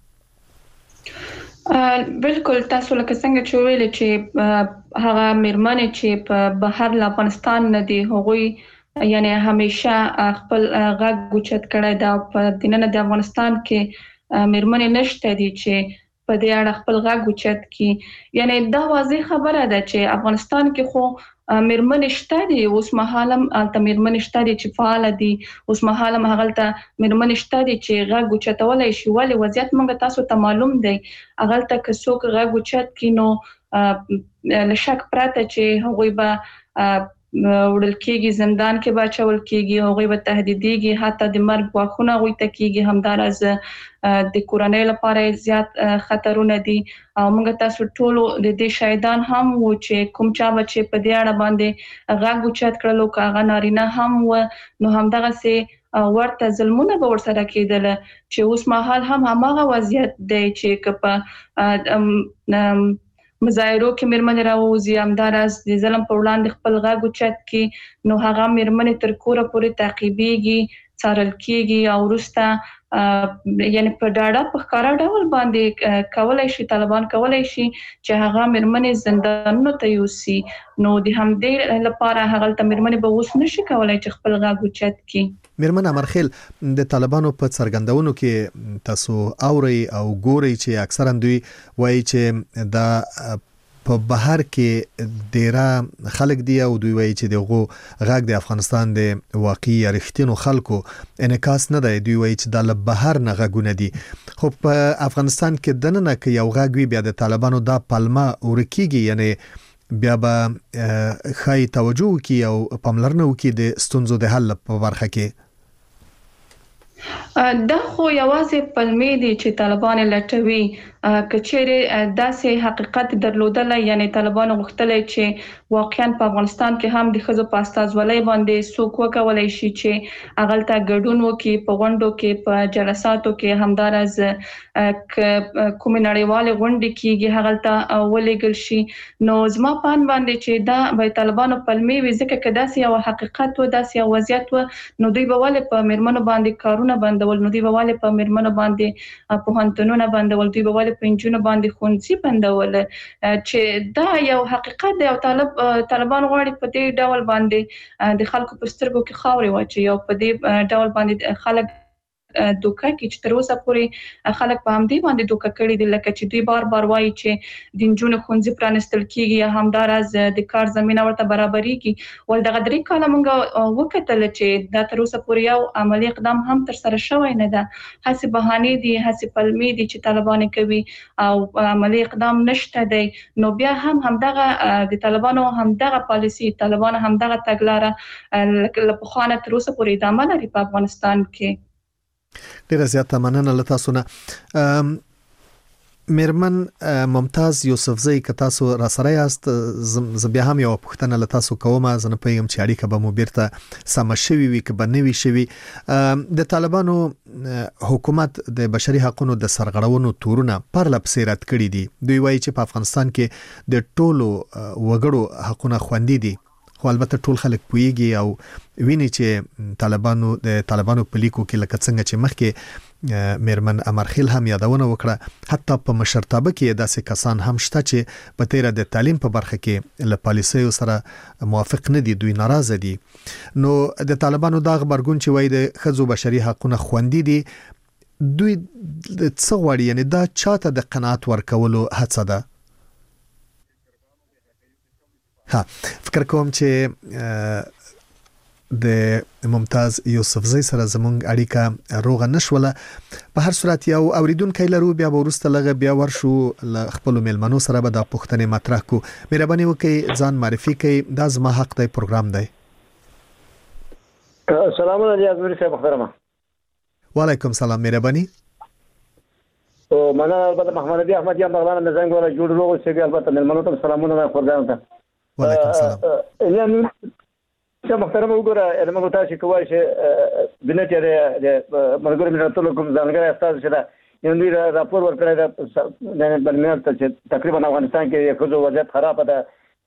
بالکل تاسو لکه څنګه چې ویل چې هغه مرمنې چې په بهر له افغانستان نه دي هغوی یعنی همیشه خپل غږ اوچت کړی دا په دننه د افغانستان کې مرمنې نشته دي چې په دې اړه خپل غږ اوچت کړي یعنی دا واضح خبره ده چې افغانستان کې خو مرمنې شته دي اوس مهالم الته مرمنې شته دي چې فعال دي اوس مهالم هغه ته مرمنې شته دي چې غږ اوچتولای شي ولې وضعیت موږ تاسو ته معلوم دی هغه ته که څوک غږ اوچت کړي نو لشک پراته چې هغوی به وړل کېږي زندان کې بچول کېږي هغوی به تهدیدېږي حتی د مرګ واخونه غوي ته کېږي همدارز د کورنۍ لپاره زیات خطرونه دي او موږ تاسو ټول د دې شهیدان هم و چې کوم چا بچي په دې اړه باندې غږ اوچت کړلو کاغه نارینه هم و نو همدغه سي ورته ظلمونه به ورسره کېدل چې اوس مهال هم هماغه وضعیت دی چې کپه مظاهرو کې مرمنې راوځي همدارس د ظلم په وړاندې خپل غږ اوچت کړي نو هغه مرمنې تر کوره پورې تعقیبېږي څارل کېږي او وروسته یعنی په ډاډه په ښکارا ډول باندې کولای شي طالبان کولای شي چې هغه مرمنې زندانونو ته یوسي نو د همدې لپاره هغه ته مرمنې به اوس نشي کولای چې خپل غاګ اوچت کړي. میرمن امرخیل د طالبانو په څرګندونو کې تاسو اوري او ګوري چې اکثرا دوی وایي چې د په بهر کې ډیره خلک دی او دوی وایي چې دغه غاګ د افغانستان د واقعي رښتینو خلکو انعکاس نه دی. دوی وایي چې د بهر نه غاګونه دي خو په افغانستان کې دننه کې یو غاګ وی بیا د طالبانو د پلمه ورکیږي یعنی بیا به خای توجه کی او پاملرنه وکي د ستونزو د حل په برخه کې. دا خو یوازې پلمې دي چې طالبان لټوي کچېره داسې حقیقت درلودل یعنی طالبان غوښتل چې واقعا په افغانستان کې هم د خزو پاستازولۍ باندې سوق وکولای شي چې اغلطه ګډون وکي په غونډو کې په جلساتو کې همدارز کوم نړیوال غونډې کېږي هغلطه ولېګل شي نو زما پان باندې چې دا به طالبانو پلمې وي ځکه کدا سي او حقیقت و داسې وضعیت و نو دوی به ول په مرمنو باندې کارونه بندول نو دوی به ول په مرمنو باندې په هانتونونه بندول دوی به ول پنځونه باندې خونځي بندول چې دا یو حقیقت دی او طالب طالبان غواړي په دې ډول باندې د خلکو په سترګو کې خاوري واچي او په دې ډول باندې خلک دوکه کې چې تر اوسه پورې خلک په همدې باندې دوکه کړي دي لکه چې دوی بار بار وایي چې د جنونو خونځي پرانستل کیږي یا همدارز د کار زمينه ورته برابرېږي ول دغه درې کاله مونږ وکټل چې دا تر اوسه پورې یو عملی اقدام هم تر سره شوی نه ده هڅه بهانه دي هڅه پلمې دي چې طالبان کوي او عملی اقدام نشته دی نو بیا هم همدغه د طالبانو همدغه پالیسی طالبان همدغه تګلاره له پخوانه تر اوسه پورې ادامه لري په افغانستان کې. ډیره زیاته مننه له تاسو نه. میرمن ممتاز یوسفزئی که تاسو را سره یاست ز بیا هم یو پوښتنه له تاسو کوم از نه پېم چې اړیکه به مو بیرته سم شوي وي که به نه وي شوي. د طالبانو حکومت د بشري حقوقو د سرغړونو تورونه پرله پسې رد کړي دي. دوی وایي چې په افغانستان کې د ټولو وګړو حقوقونه خوندي دي خو البته ټول خلک پويږي او ویني چې طالبانو د طالبانو په لیکو کې لکه څنګه چې مخکې میرمن امرخیل هم یادونه وکړه حتی په مشرتابه کې داسې کسان هم شته چې په تیره د تعلیم په برخه کې له پالیسیو سره موافق نه دي دوی ناراضه دي. نو د طالبانو دا خبرګون چې وایي د خزو بشري حقوقونه خوندي دي دوی څه غواړي یعنی دا چاته د قناعت ورکولو هڅه ده. ها فکر کوم چې د ممتاز یوسفزئی سره زمونږ اړیکه روغه نشوله. په هر صورت یو اوریدونکو لرو بیا ورسته لغه بیا ورشو ل خپل میلمنو سره به د پښتنې مطرح کو. مهرباني وکړئ ځان معرفي کړئ دا زما حق دی پروګرام دی. السلام علیکم ازمیر صاحب محترمه. وعلیکم السلام مهرباني. او مننه البته محمد ابي احمد یم بغلان مزنګ ولا جوړ روغ سي البته ملمنو ته سلامونه خورځم ته. وعلیکم السلام. یعنی چې محترم وګوره موږ تاسو کوی چې د نټ د مرګور ملاتونو کوم ځانګړی استاد شته یعنی راپور ورکړی د بلمیر ته چې تقریبا افغانستان کې یو څه وضعیت خراب ده.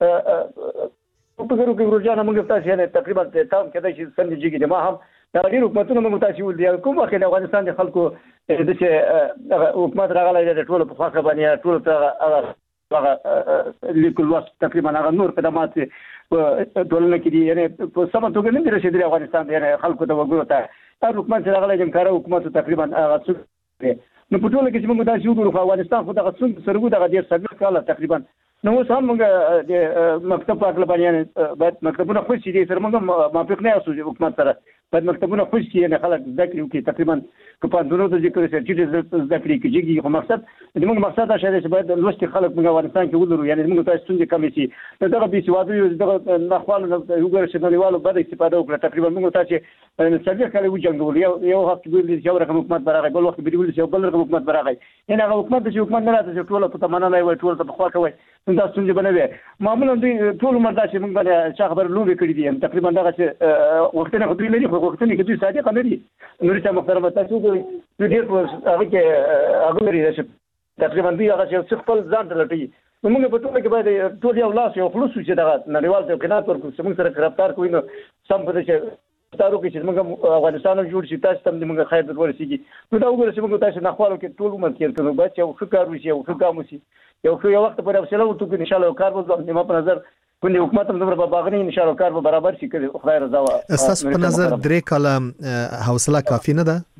په ګورو کې ورجانه موږ تاسو یې تقریبا تام کېدای شي سندجیږي د ما هم دا ډیر حکومتونو موږ تاسو ول کوم وخت د افغانستان د خلکو د چې حکومت راغلی د ټولو په خاصه باندې ټول ته هغه لیکل واس تقریبا هغه نور قدمات ټولنه کې دي یعنی په سم توګه نه رسیدلی افغانستان یعنی خلکو ته وګورو ته حکومت راغلی د کار حکومت تقریبا هغه څه نو په ټولو کې چې موږ تاسو وګورو افغانستان خو دغه څنګه سرګو دغه ډیر څلور کاله تقریبا نو اوس هم موږ د مکتب په اړه باندې باید مکتبونه خوشي دي سره موږ موافق نه اوسو حکومت سره باید مکتبونه خوشي نه خلک ذکر وکړي تقریبا په پاندونو د ذکر سره چې ذکر کیږي خو مقصد د موږ مقصد دا شاید چې باید لوستي خلک موږ افغانستان کې ولرو یعنی موږ تاسو څنګه کمی شي دغه به سوادو یو دغه نخوالو یو ګر چې نړیوالو بده استفاده وکړه تقریبا موږ تاسو په څلور کال وجنګول یو یو هفت ویل چې یو رقم حکومت برابر بل وخت به ویل چې بل رقم حکومت برابر یعنی هغه حکومت چې حکومت نه راځي ټول په تمنا نه وي ټول ته خوا کوي دا څنګه بنوي معمولا دوی ټول مردا چې موږ باندې څه خبر لوبي کړی دي تقریبا دغه چې وختونه خو دوی لري خو وختونه کې دوی صادق نه دي نور چې محترم تاسو دوی ډیر هغه کې هغه لري چې تقریبا دوی هغه چې خپل ځان ته لټي نو موږ په ټول کې باید ټول یو لاس یو خلوص چې دغه نړیوال ته قناعت ورکړو چې موږ سره رفتار کوي نو سم په دې ستارو کې چې موږ افغانستان جوړ شي تاسو تم موږ خیر در ورسیږي نو دا وګورئ چې موږ تاسو نه خپل کې ټول عمر کې کړو بچ یو ښه کار وشي یو ښه کار وشي یو ښه یو وخت پر افسله وته کې ان شاء الله کار وځي ما په نظر کوم حکومت هم زموږ په باغنی ان شاء الله کار به برابر شي کړي خدای رضا وا اساس په نظر درې کاله حوصله کافی نه ده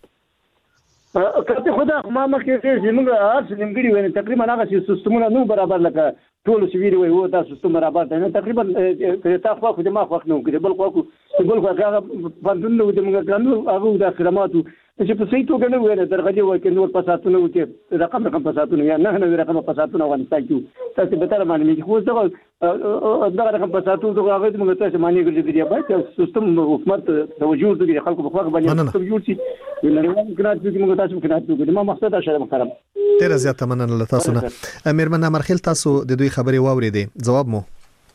کته خدا ما مخکې چې موږ هر څه نیمګړي ویني تقریبا هغه سیستمونه نو برابر لکه ټول سویری وي وو دا سیستم برابر دی تقریبا تا خو خو ما خو نو کې بل خو بل خو هغه باندې نو د موږ قانون هغه د خدماتو چې په صحیح توګه نه ویني درغلي وای کې نور پساتونه وو چې رقم رقم پساتونه یا نه نه رقم پساتونه افغانستان کې تاسو به تر باندې خو څه دا رقم پساتونه دغه هغه موږ ته معنی ګرځي دی باید سیستم حکومت توجه کوي خلکو په خوا باندې سیستم جوړ شي نړیوال قرارداد کې موږ تاسو کې راځو ما مقصد اشاره محترم ډیر زیات مننه له تاسو نه میرمن امرخیل تاسو د دوی خبري واوریدې جواب مو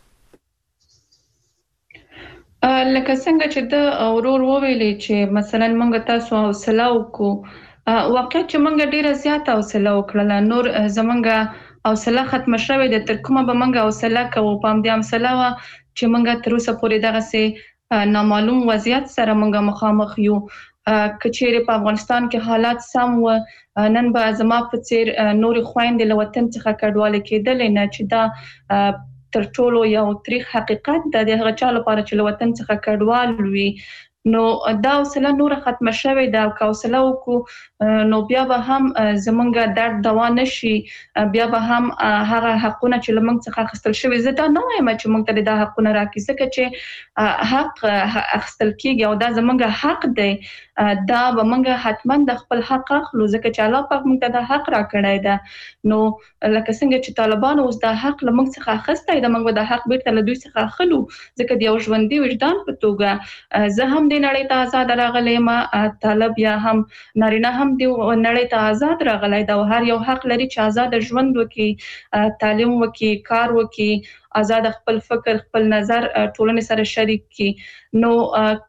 لکه څنګه چې د اورور وویلې چې مثلا موږ تاسو حوصله وکړو واقعا چې موږ ډیره زیاته حوصله وکړه نور زمونږه حوصله ختم شوه د تر کومه به موږ حوصله کوو پام دې حوصله وا چې موږ تر اوسه پورې دغه سه نامعلوم وضعیت سره موږ مخامخ یو کچېره په افغانستان کې حالات سم و نن به زما په څیر نور خويندې له وطن څخه کډواله کېدل نه چې دا تر ټولو یو تاریخ حقیقت د هغه چا لپاره چې له وطن څخه کډوال وي نو دا حوصله نور ختم شوه دا حوصله وکړو نو بیا به هم زمونږه درد دوا نشي بیا به هم هغه حقونه چې لمنځ څخه خستل شوی زه نه وایم چې موږ ته د حقونه راکې ځکه چې حق اخستل کیږي او دا زمونږه حق دی دا به موږ حتما د خپل حق اخلو ځکه چې الله پاک موږ ته د حق راکړی دی نو لکه څنګه چې طالبانو اوس د حق لمنځ څخه اخستای د موږ د حق بیرته له دوی څخه اخلو ځکه د یو ژوندۍ وجدان په توګه زه هم د نړۍ ته آزاد راغلی ما طالب یا هم نارینه هم د نړۍ ته آزاد راغلی دا هر یو حق لري چې آزاد ژوند وکړي تعلیم وکړي کار وکړي آزاد خپل فکر خپل نظر ټولنې سره شریک کړي نو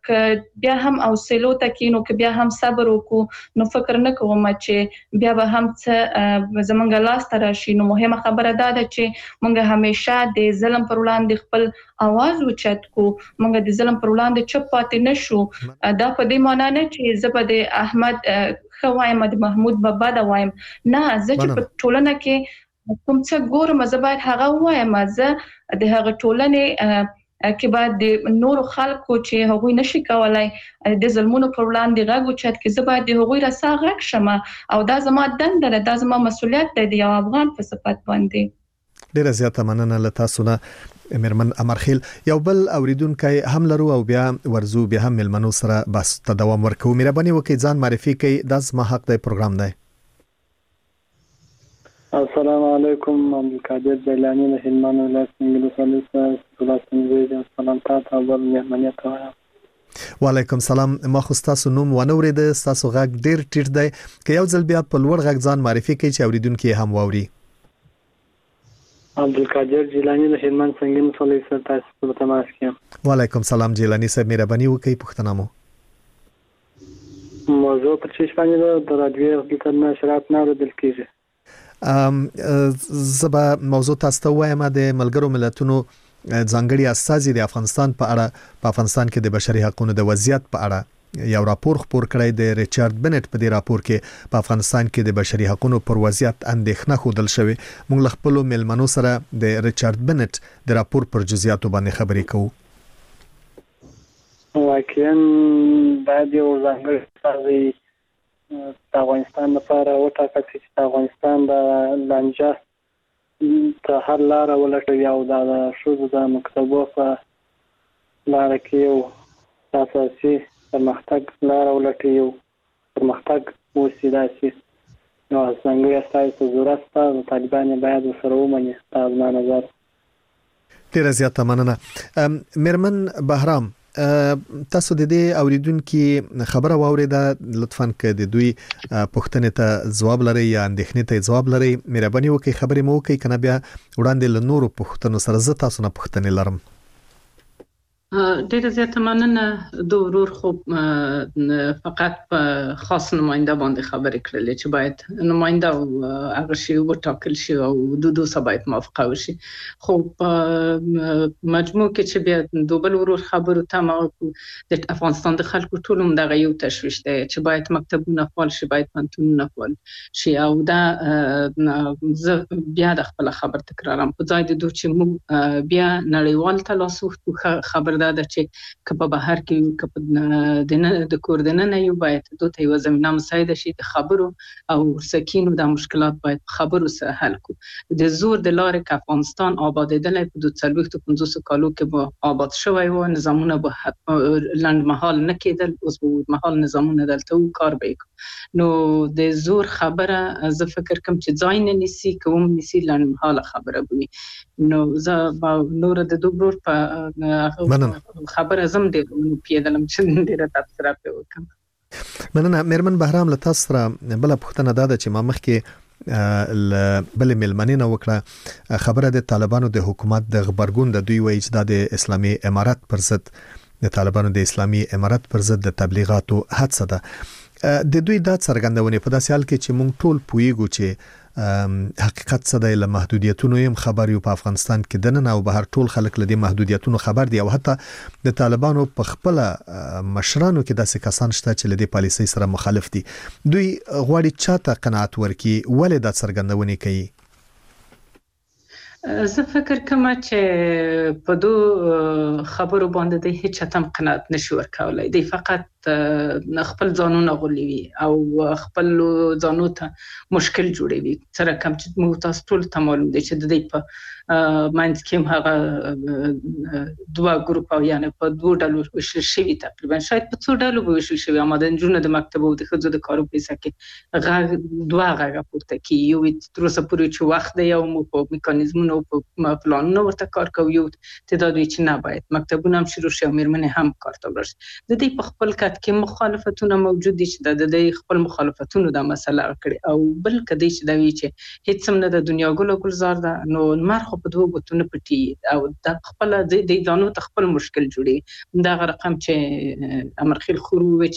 ک بیا هم او سلو تکي نو ک بیا هم صبر وکړو نو فکر نه کوم چې بیا به هم څه زمونږ لاس تر شي نو مهمه خبره ده چې مونږ همیشه د ظلم پر وړاندې خپل आवाज اوچت کو مونږ د ظلم پر وړاندې چپ پاتې نشو دا په دې معنی نه چې زبد احمد خوایم د محمود بابا دا وایم نه زه چې په ټولنه کې کوم څه ګورم زه باید هغه وایم زه د هغه ټولنې کې بعد د نور خلکو چې هغوی نشي کولای د ظلمونو پر وړاندې غږ اوچت کې زه باید د هغوی رسا غږ شم او دا زما دنده ده دا زما مسؤلیت دی د یو افغان په صفت باندې ډیره زیاته مننه له تاسو نه میرمن امرخیل یو بل اوریدونکو هم لرو او بیا ورزو بیا هم ملمنو سره بس ته دوام ورکو مهرباني وکړئ ځان معرفي کړئ د زما حق دی پروګرام دی السلام علیکم عبدالقادر جیلانی له هلمند ولایت انګلیس ولایت فلسطین سلام تاسو او مهمانیت وعلیکم سلام ما خو تاسو نوم ونورید تاسو غږ ډیر ټیټ دی که یو ځل بیا په لوړ غږ ځان معرفي کړئ چې اوریدونکو هم واوري عبدالقادر جیلانی له هلمند څنګه مسولې سره تاسو په تماس کې وعلیکم سلام جیلانی صاحب مهرباني وکړئ پوښتنه مو موضوع پر څه باندې د رادیو حقیقت نشرات نه وردل کیږي ام زبا موضوع تاسو ته وایم د ملګرو ملتونو ځانګړي استازي د افغانستان په اړه په افغانستان کې د بشري حقوقو د وضعیت په اړه یو راپور خپور کړی د ریچارډ بنټ په دې راپور کې په افغانستان کې د بشري حقوقو پر وضعیت اندېښنه خودل شوی موږ خپل ملمنو سره د ریچارډ بنټ د راپور پر جزئیاتو باندې خبرې کوو واقعا بعد یو ځانګړي استازي د افغانستان لپاره وټاکل شي چې افغانستان د لانجه ته هر لار ولټوي او د شوزو د مکتبو په لار کې یو اساسي پرمختګ لار ولټوي او پرمختګ وشي داسې نو څنګه تاسو ضرورت تاسو طالبان باید سره ومني تاسو نه نظر ډیر زیاته مننه میرمن بهرام تاسو د دې اوریدونکو خبره واوریده لطفاً ک د دوی پوښتنه ته جواب لري یا اندېښنې ته جواب لري مهرباني وکړئ خبرې مو وکړئ کنه بیا وړاندې له نورو پوښتنو سره زه تاسو نه پوښتنې لرم ډېر زیاته مننه د ورور خو فقط په خاص نماینده باندې خبرې کړلې چې باید نماینده هغه شی وټاکل شي او د دوه سره باید موافقه وشي خو په مجموع کې چې بیا د بل ورور خبرو ته ما د افغانستان د خلکو ټول هم دغه یو تشویش دی چې باید مکتبونه فعال شي باید پوهنتونونه فعال شي او دا زه بیا د خپل خبر تکرارم په ځای د دوه چې موږ بیا نړیوال ته لاسو خبر دا د چې کله په بهر کې کله د د کوردننه یو باید دوی ته یو زمينه مساعده شي د خبرو او سکینو د مشکلات باید خبرو سره حل کو د زور د لارې ک افغانستان آبادیدل په دوه سلوي ته پنځوس کالو کې به آباد شوی و نظامونه به لاند محل نه کېدل اوس به محل نظامونه دلته کار به نو د زور خبره زه فکر کوم چې ځای نه نسی کوم نسی لاند محل خبره وي نو زه نور د دوبرور په خبر ازم ډیر پیدلم چې ډیره تاسو په وکم مننه مېرمن بهرام له تاسو سره بل پوښتنه ده چې ما مخکې بل ملمنینه وکړه خبره د طالبانو د حکومت د خبرګون د دوی وایي چې د اسلامي امارات پر ضد د طالبانو د اسلامي امارات پر ضد د تبلیغاتو هڅه ده د دوی د څرګندونې په داسې حال کې چې مونږ ټول پوهیږو چې حقیقت څه دی له محدودیتونو هم خبر یو په افغانستان کې دننه او بهر ټول خلک له دې محدودیتونو خبر دي او حتی د طالبانو په خپل مشرانو کې داسې کسان شته چې له دې پالیسۍ سره مخالف دي دوی غواړي چاته قناعت ورکړي ولې دا څرګندونې کوي زه فکر کوم چې په دوه خبرو باندې د هیڅ چاته قناعت نشي ورکولای دی فقط خپل ځانونه غولوي او خپل ځانو ته مشکل جوړوي سره کوم چې موږ تاسو ټول ته معلوم دي چې د دې په ماینډ کې هغه دوه ګروپ او یعنی په دوه ډلو وشل شوی تقریبا شاید په څو ډلو وشل شوی اما د جنونو د مکتب او د خځو د کارو پیسې کې غا دوه غا پورته کی یو تر اوسه پورې چې وخت دی او په میکانیزمونو په پلانونو ورته کار کوي یو تعداد چې نه باید مکتبونه هم شروع شي او مېرمنې هم کار ته ورشي د دې په خپل کټ کې مخالفتونه موجود دي چې د دې خپل مخالفتونو د مسله کړي او بل کدي چې دا وی چې هیڅ هم نه د دنیا ګل ګلزار ده نو مر په دوه بوتونه پټي او د خپل د ځانو ته خپل مشکل جوړي دا رقم چې امرخیل خورو و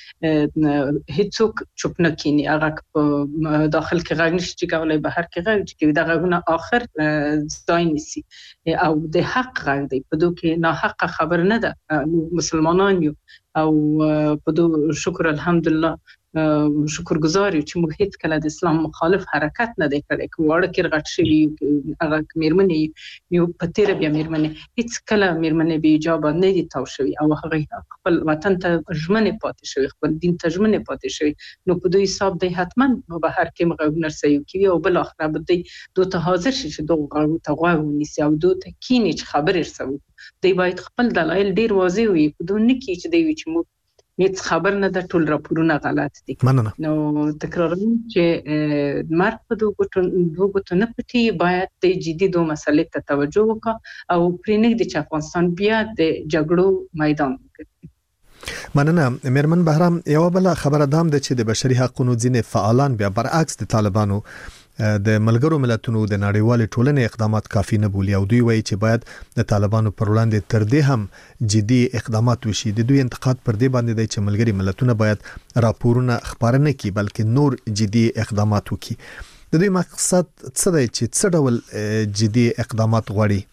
چې هیڅوک چوپ نه کینی هغه په داخل کې غږ نشي کولای بهر کې غږ چې دا غږونه اخر ځای نسی او د حق غږ دی په دوه کې نه حق خبر نه ده مسلمانان یو او په دوه شکر الحمدلله شکر گزار یو چې موږ هیڅ کله د اسلام مخالف حرکت نه دی کړی کوړه کې غټ شوی هغه مېرمنې یو پتیره بیا مېرمنې هیڅ کله مېرمنې به اجازه نه دي تاو شوی او هغه خپل وطن ته ژمنه پاتې شوی خپل دین ته ژمنه پاتې شوی نو په دوی حساب دی حتما به هر کې مغو نرسي کوي او بل اخر به دی دوه ته حاضر شي چې دوه ته غواړي نسی او دوه ته کینی چې خبرې رسوي دی باید خپل دلایل ډیر واضح وي په دوه نه کې چې دی چې مو هیڅ خبر نه ده ټول راپورونه غلط دي مننه نو تکراروم چې مرګ په دوه ګټو دوه ګټو نه پټي باید د جدي دوه مسلې ته توجه وکړه او پرې نه دي چې افغانستان بیا د جګړو میدان وګرځي مننه مېرمن بهرام یو بل خبره دام ده چې د بشري حقوقو ځینې فعالان بیا برعکس د طالبانو د ملګرو ملتونو د نړیوال ټولنې اقدامات کافي نه بولي او دوی وایي چې باید د طالبانو پر وړاندې تر دې هم جدي اقدامات وشي د دوی انتقاد پر دې باندې دی چې ملګري ملتونه باید راپورونه خبرنه کړي بلکې نور جدي اقدامات وکړي د دوی مقصد څه دی چې څه ډول جدي اقدامات غواړي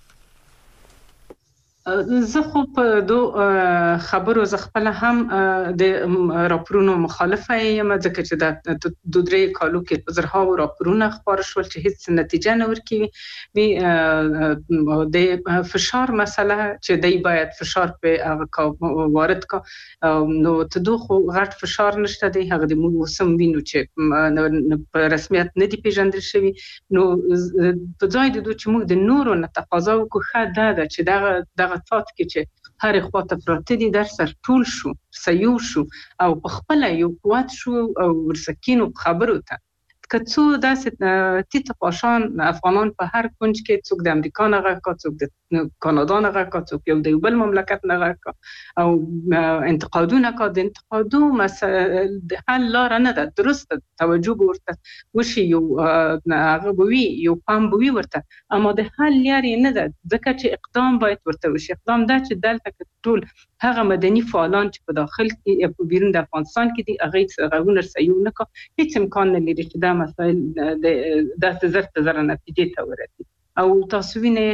زه خو په دوه خبرو ز خپل هم د راپورونو مخالفه یم ځکه چې د دوه درې کالو کې په زرهاو راپورونه خبر شول چې هیڅ نتیجه نه ورکوي د فشار مسله چې دی باید فشار په وارد کا نو ته دوه خو غټ فشار نشته دی هغه د موسم وینو چې په رسمیت نه دی پیژندل شوی نو په ځای د دوه چې موږ د نورو نه تقاضا وکړو خاله ده چې دا دغه تات کې چې هر خواته پراته دي در سر ټول شو سيو شو او په خپل یو قوت شو او ورسکینو خبرو ته کڅو داسې تیت قاشان افغانان په هر کنج کې څوک د امریکا نه غاکا څوک د کانادا نه غاکا څوک یو د بل مملکت نه غاکا او انتقادونه کا د انتقادو مسله د حل لار نه ده درست توجه ورته وشي یو هغه بوي یو پام بوي ورته اما د حل لاري نه ده ځکه چې اقدام باید ورته وشي اقدام دا چې دلته ټول هغه مدني فعالان چې په داخل کې په بیرون د افغانستان کې دي هغه څنګه سيو نه کا هیڅ امکان نه لري چې دا مسائل د زر زر نتیجې ته ورسي او تاسو وینئ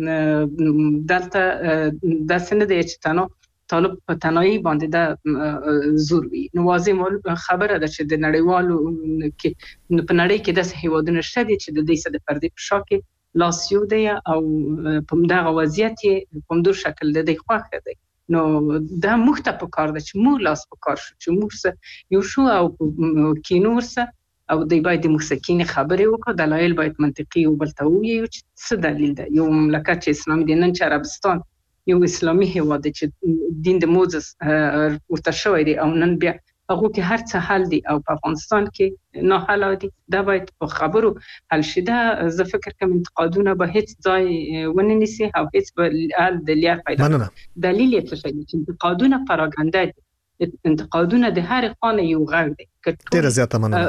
چې دلته د سند د اجتماع طالب په تنهایی باندې د زور وی نو واضح خبره ده چې د نړیوالو کې په نړۍ کې د هیوادونو شته چې د دې سره پردي په شاکه لاس یو دی او په دغه وضعیت په مدور شکل د دې خوخه دی نو دا مخته په کار ده چې مو لاس په کار شو چې موږ یو شو او کینورسه او د باید مسکین خبرې وکړه دلایل باید منطقي او بلته وي چې څه دلیل ده یو مملکت چې اسلامي دي نن چې عربستان یو اسلامي هیواد چې دین د موزس ورته شوی دی او نن بیا هغه کې هر څه حل دي او په افغانستان کې نه حل دي دا باید په خبرو حل شي دا زه فکر کوم انتقادونه به هیڅ ځای ونه نیسي او هیڅ به د لیا پیدا دلیل یې څه چې انتقادونه پراګاندا دي انتقادونه د هر خانه یو غږ دی ډیره زیاته مننه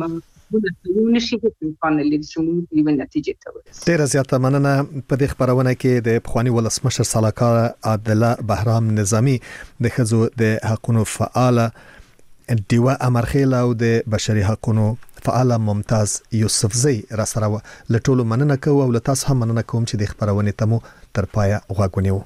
یو نشي د خانه لید شمول یو نتیجه ته ورسېږي ډیره زیاته مننه په دې خبرونه کې د پخوانی ولسمشر سلاکار عادله بهرام نظامی د خزو د حقوقو فعال دیوه امرخیل او د بشري حقوقو فعال ممتاز یوسفزی را سره لټولو مننه کوم او تاسو هم مننه کوم چې د خبرونه تمو تر پایا غوښنیو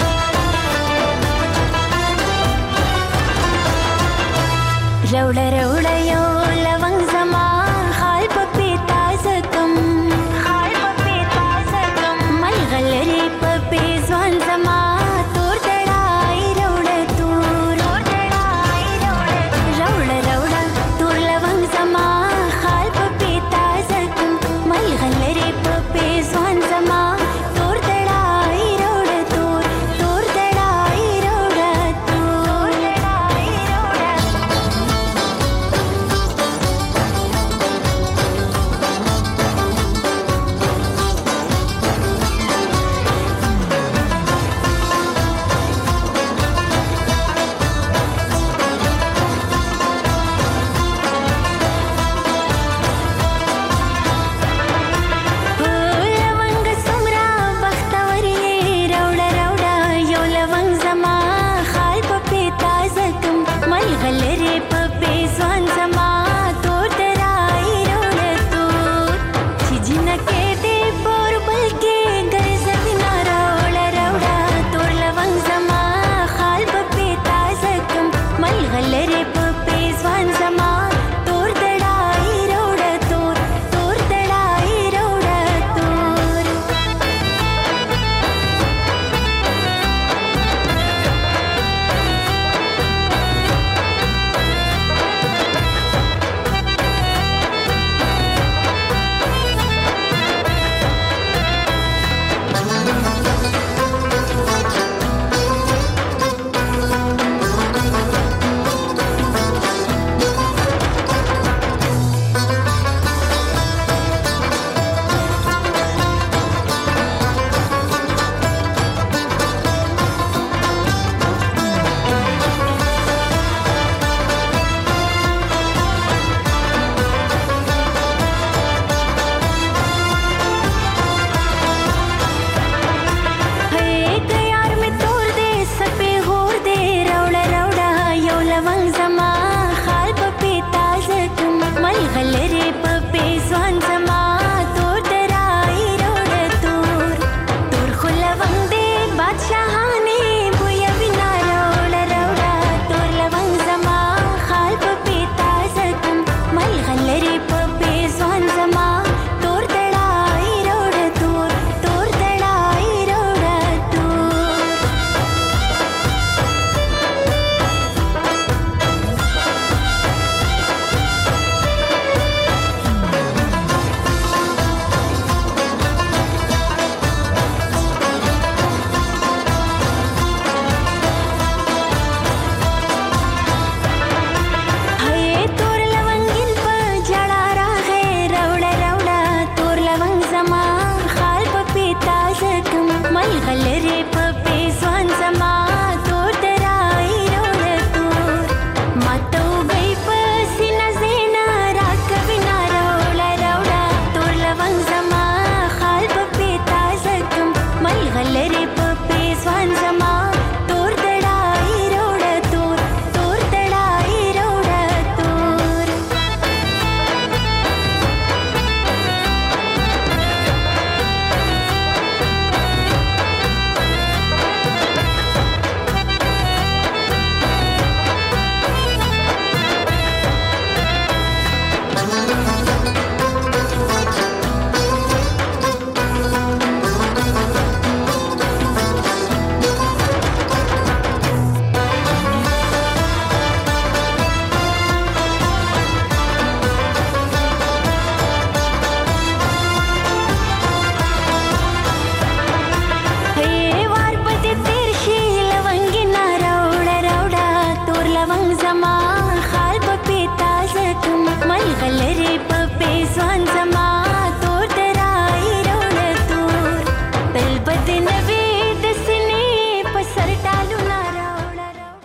Roller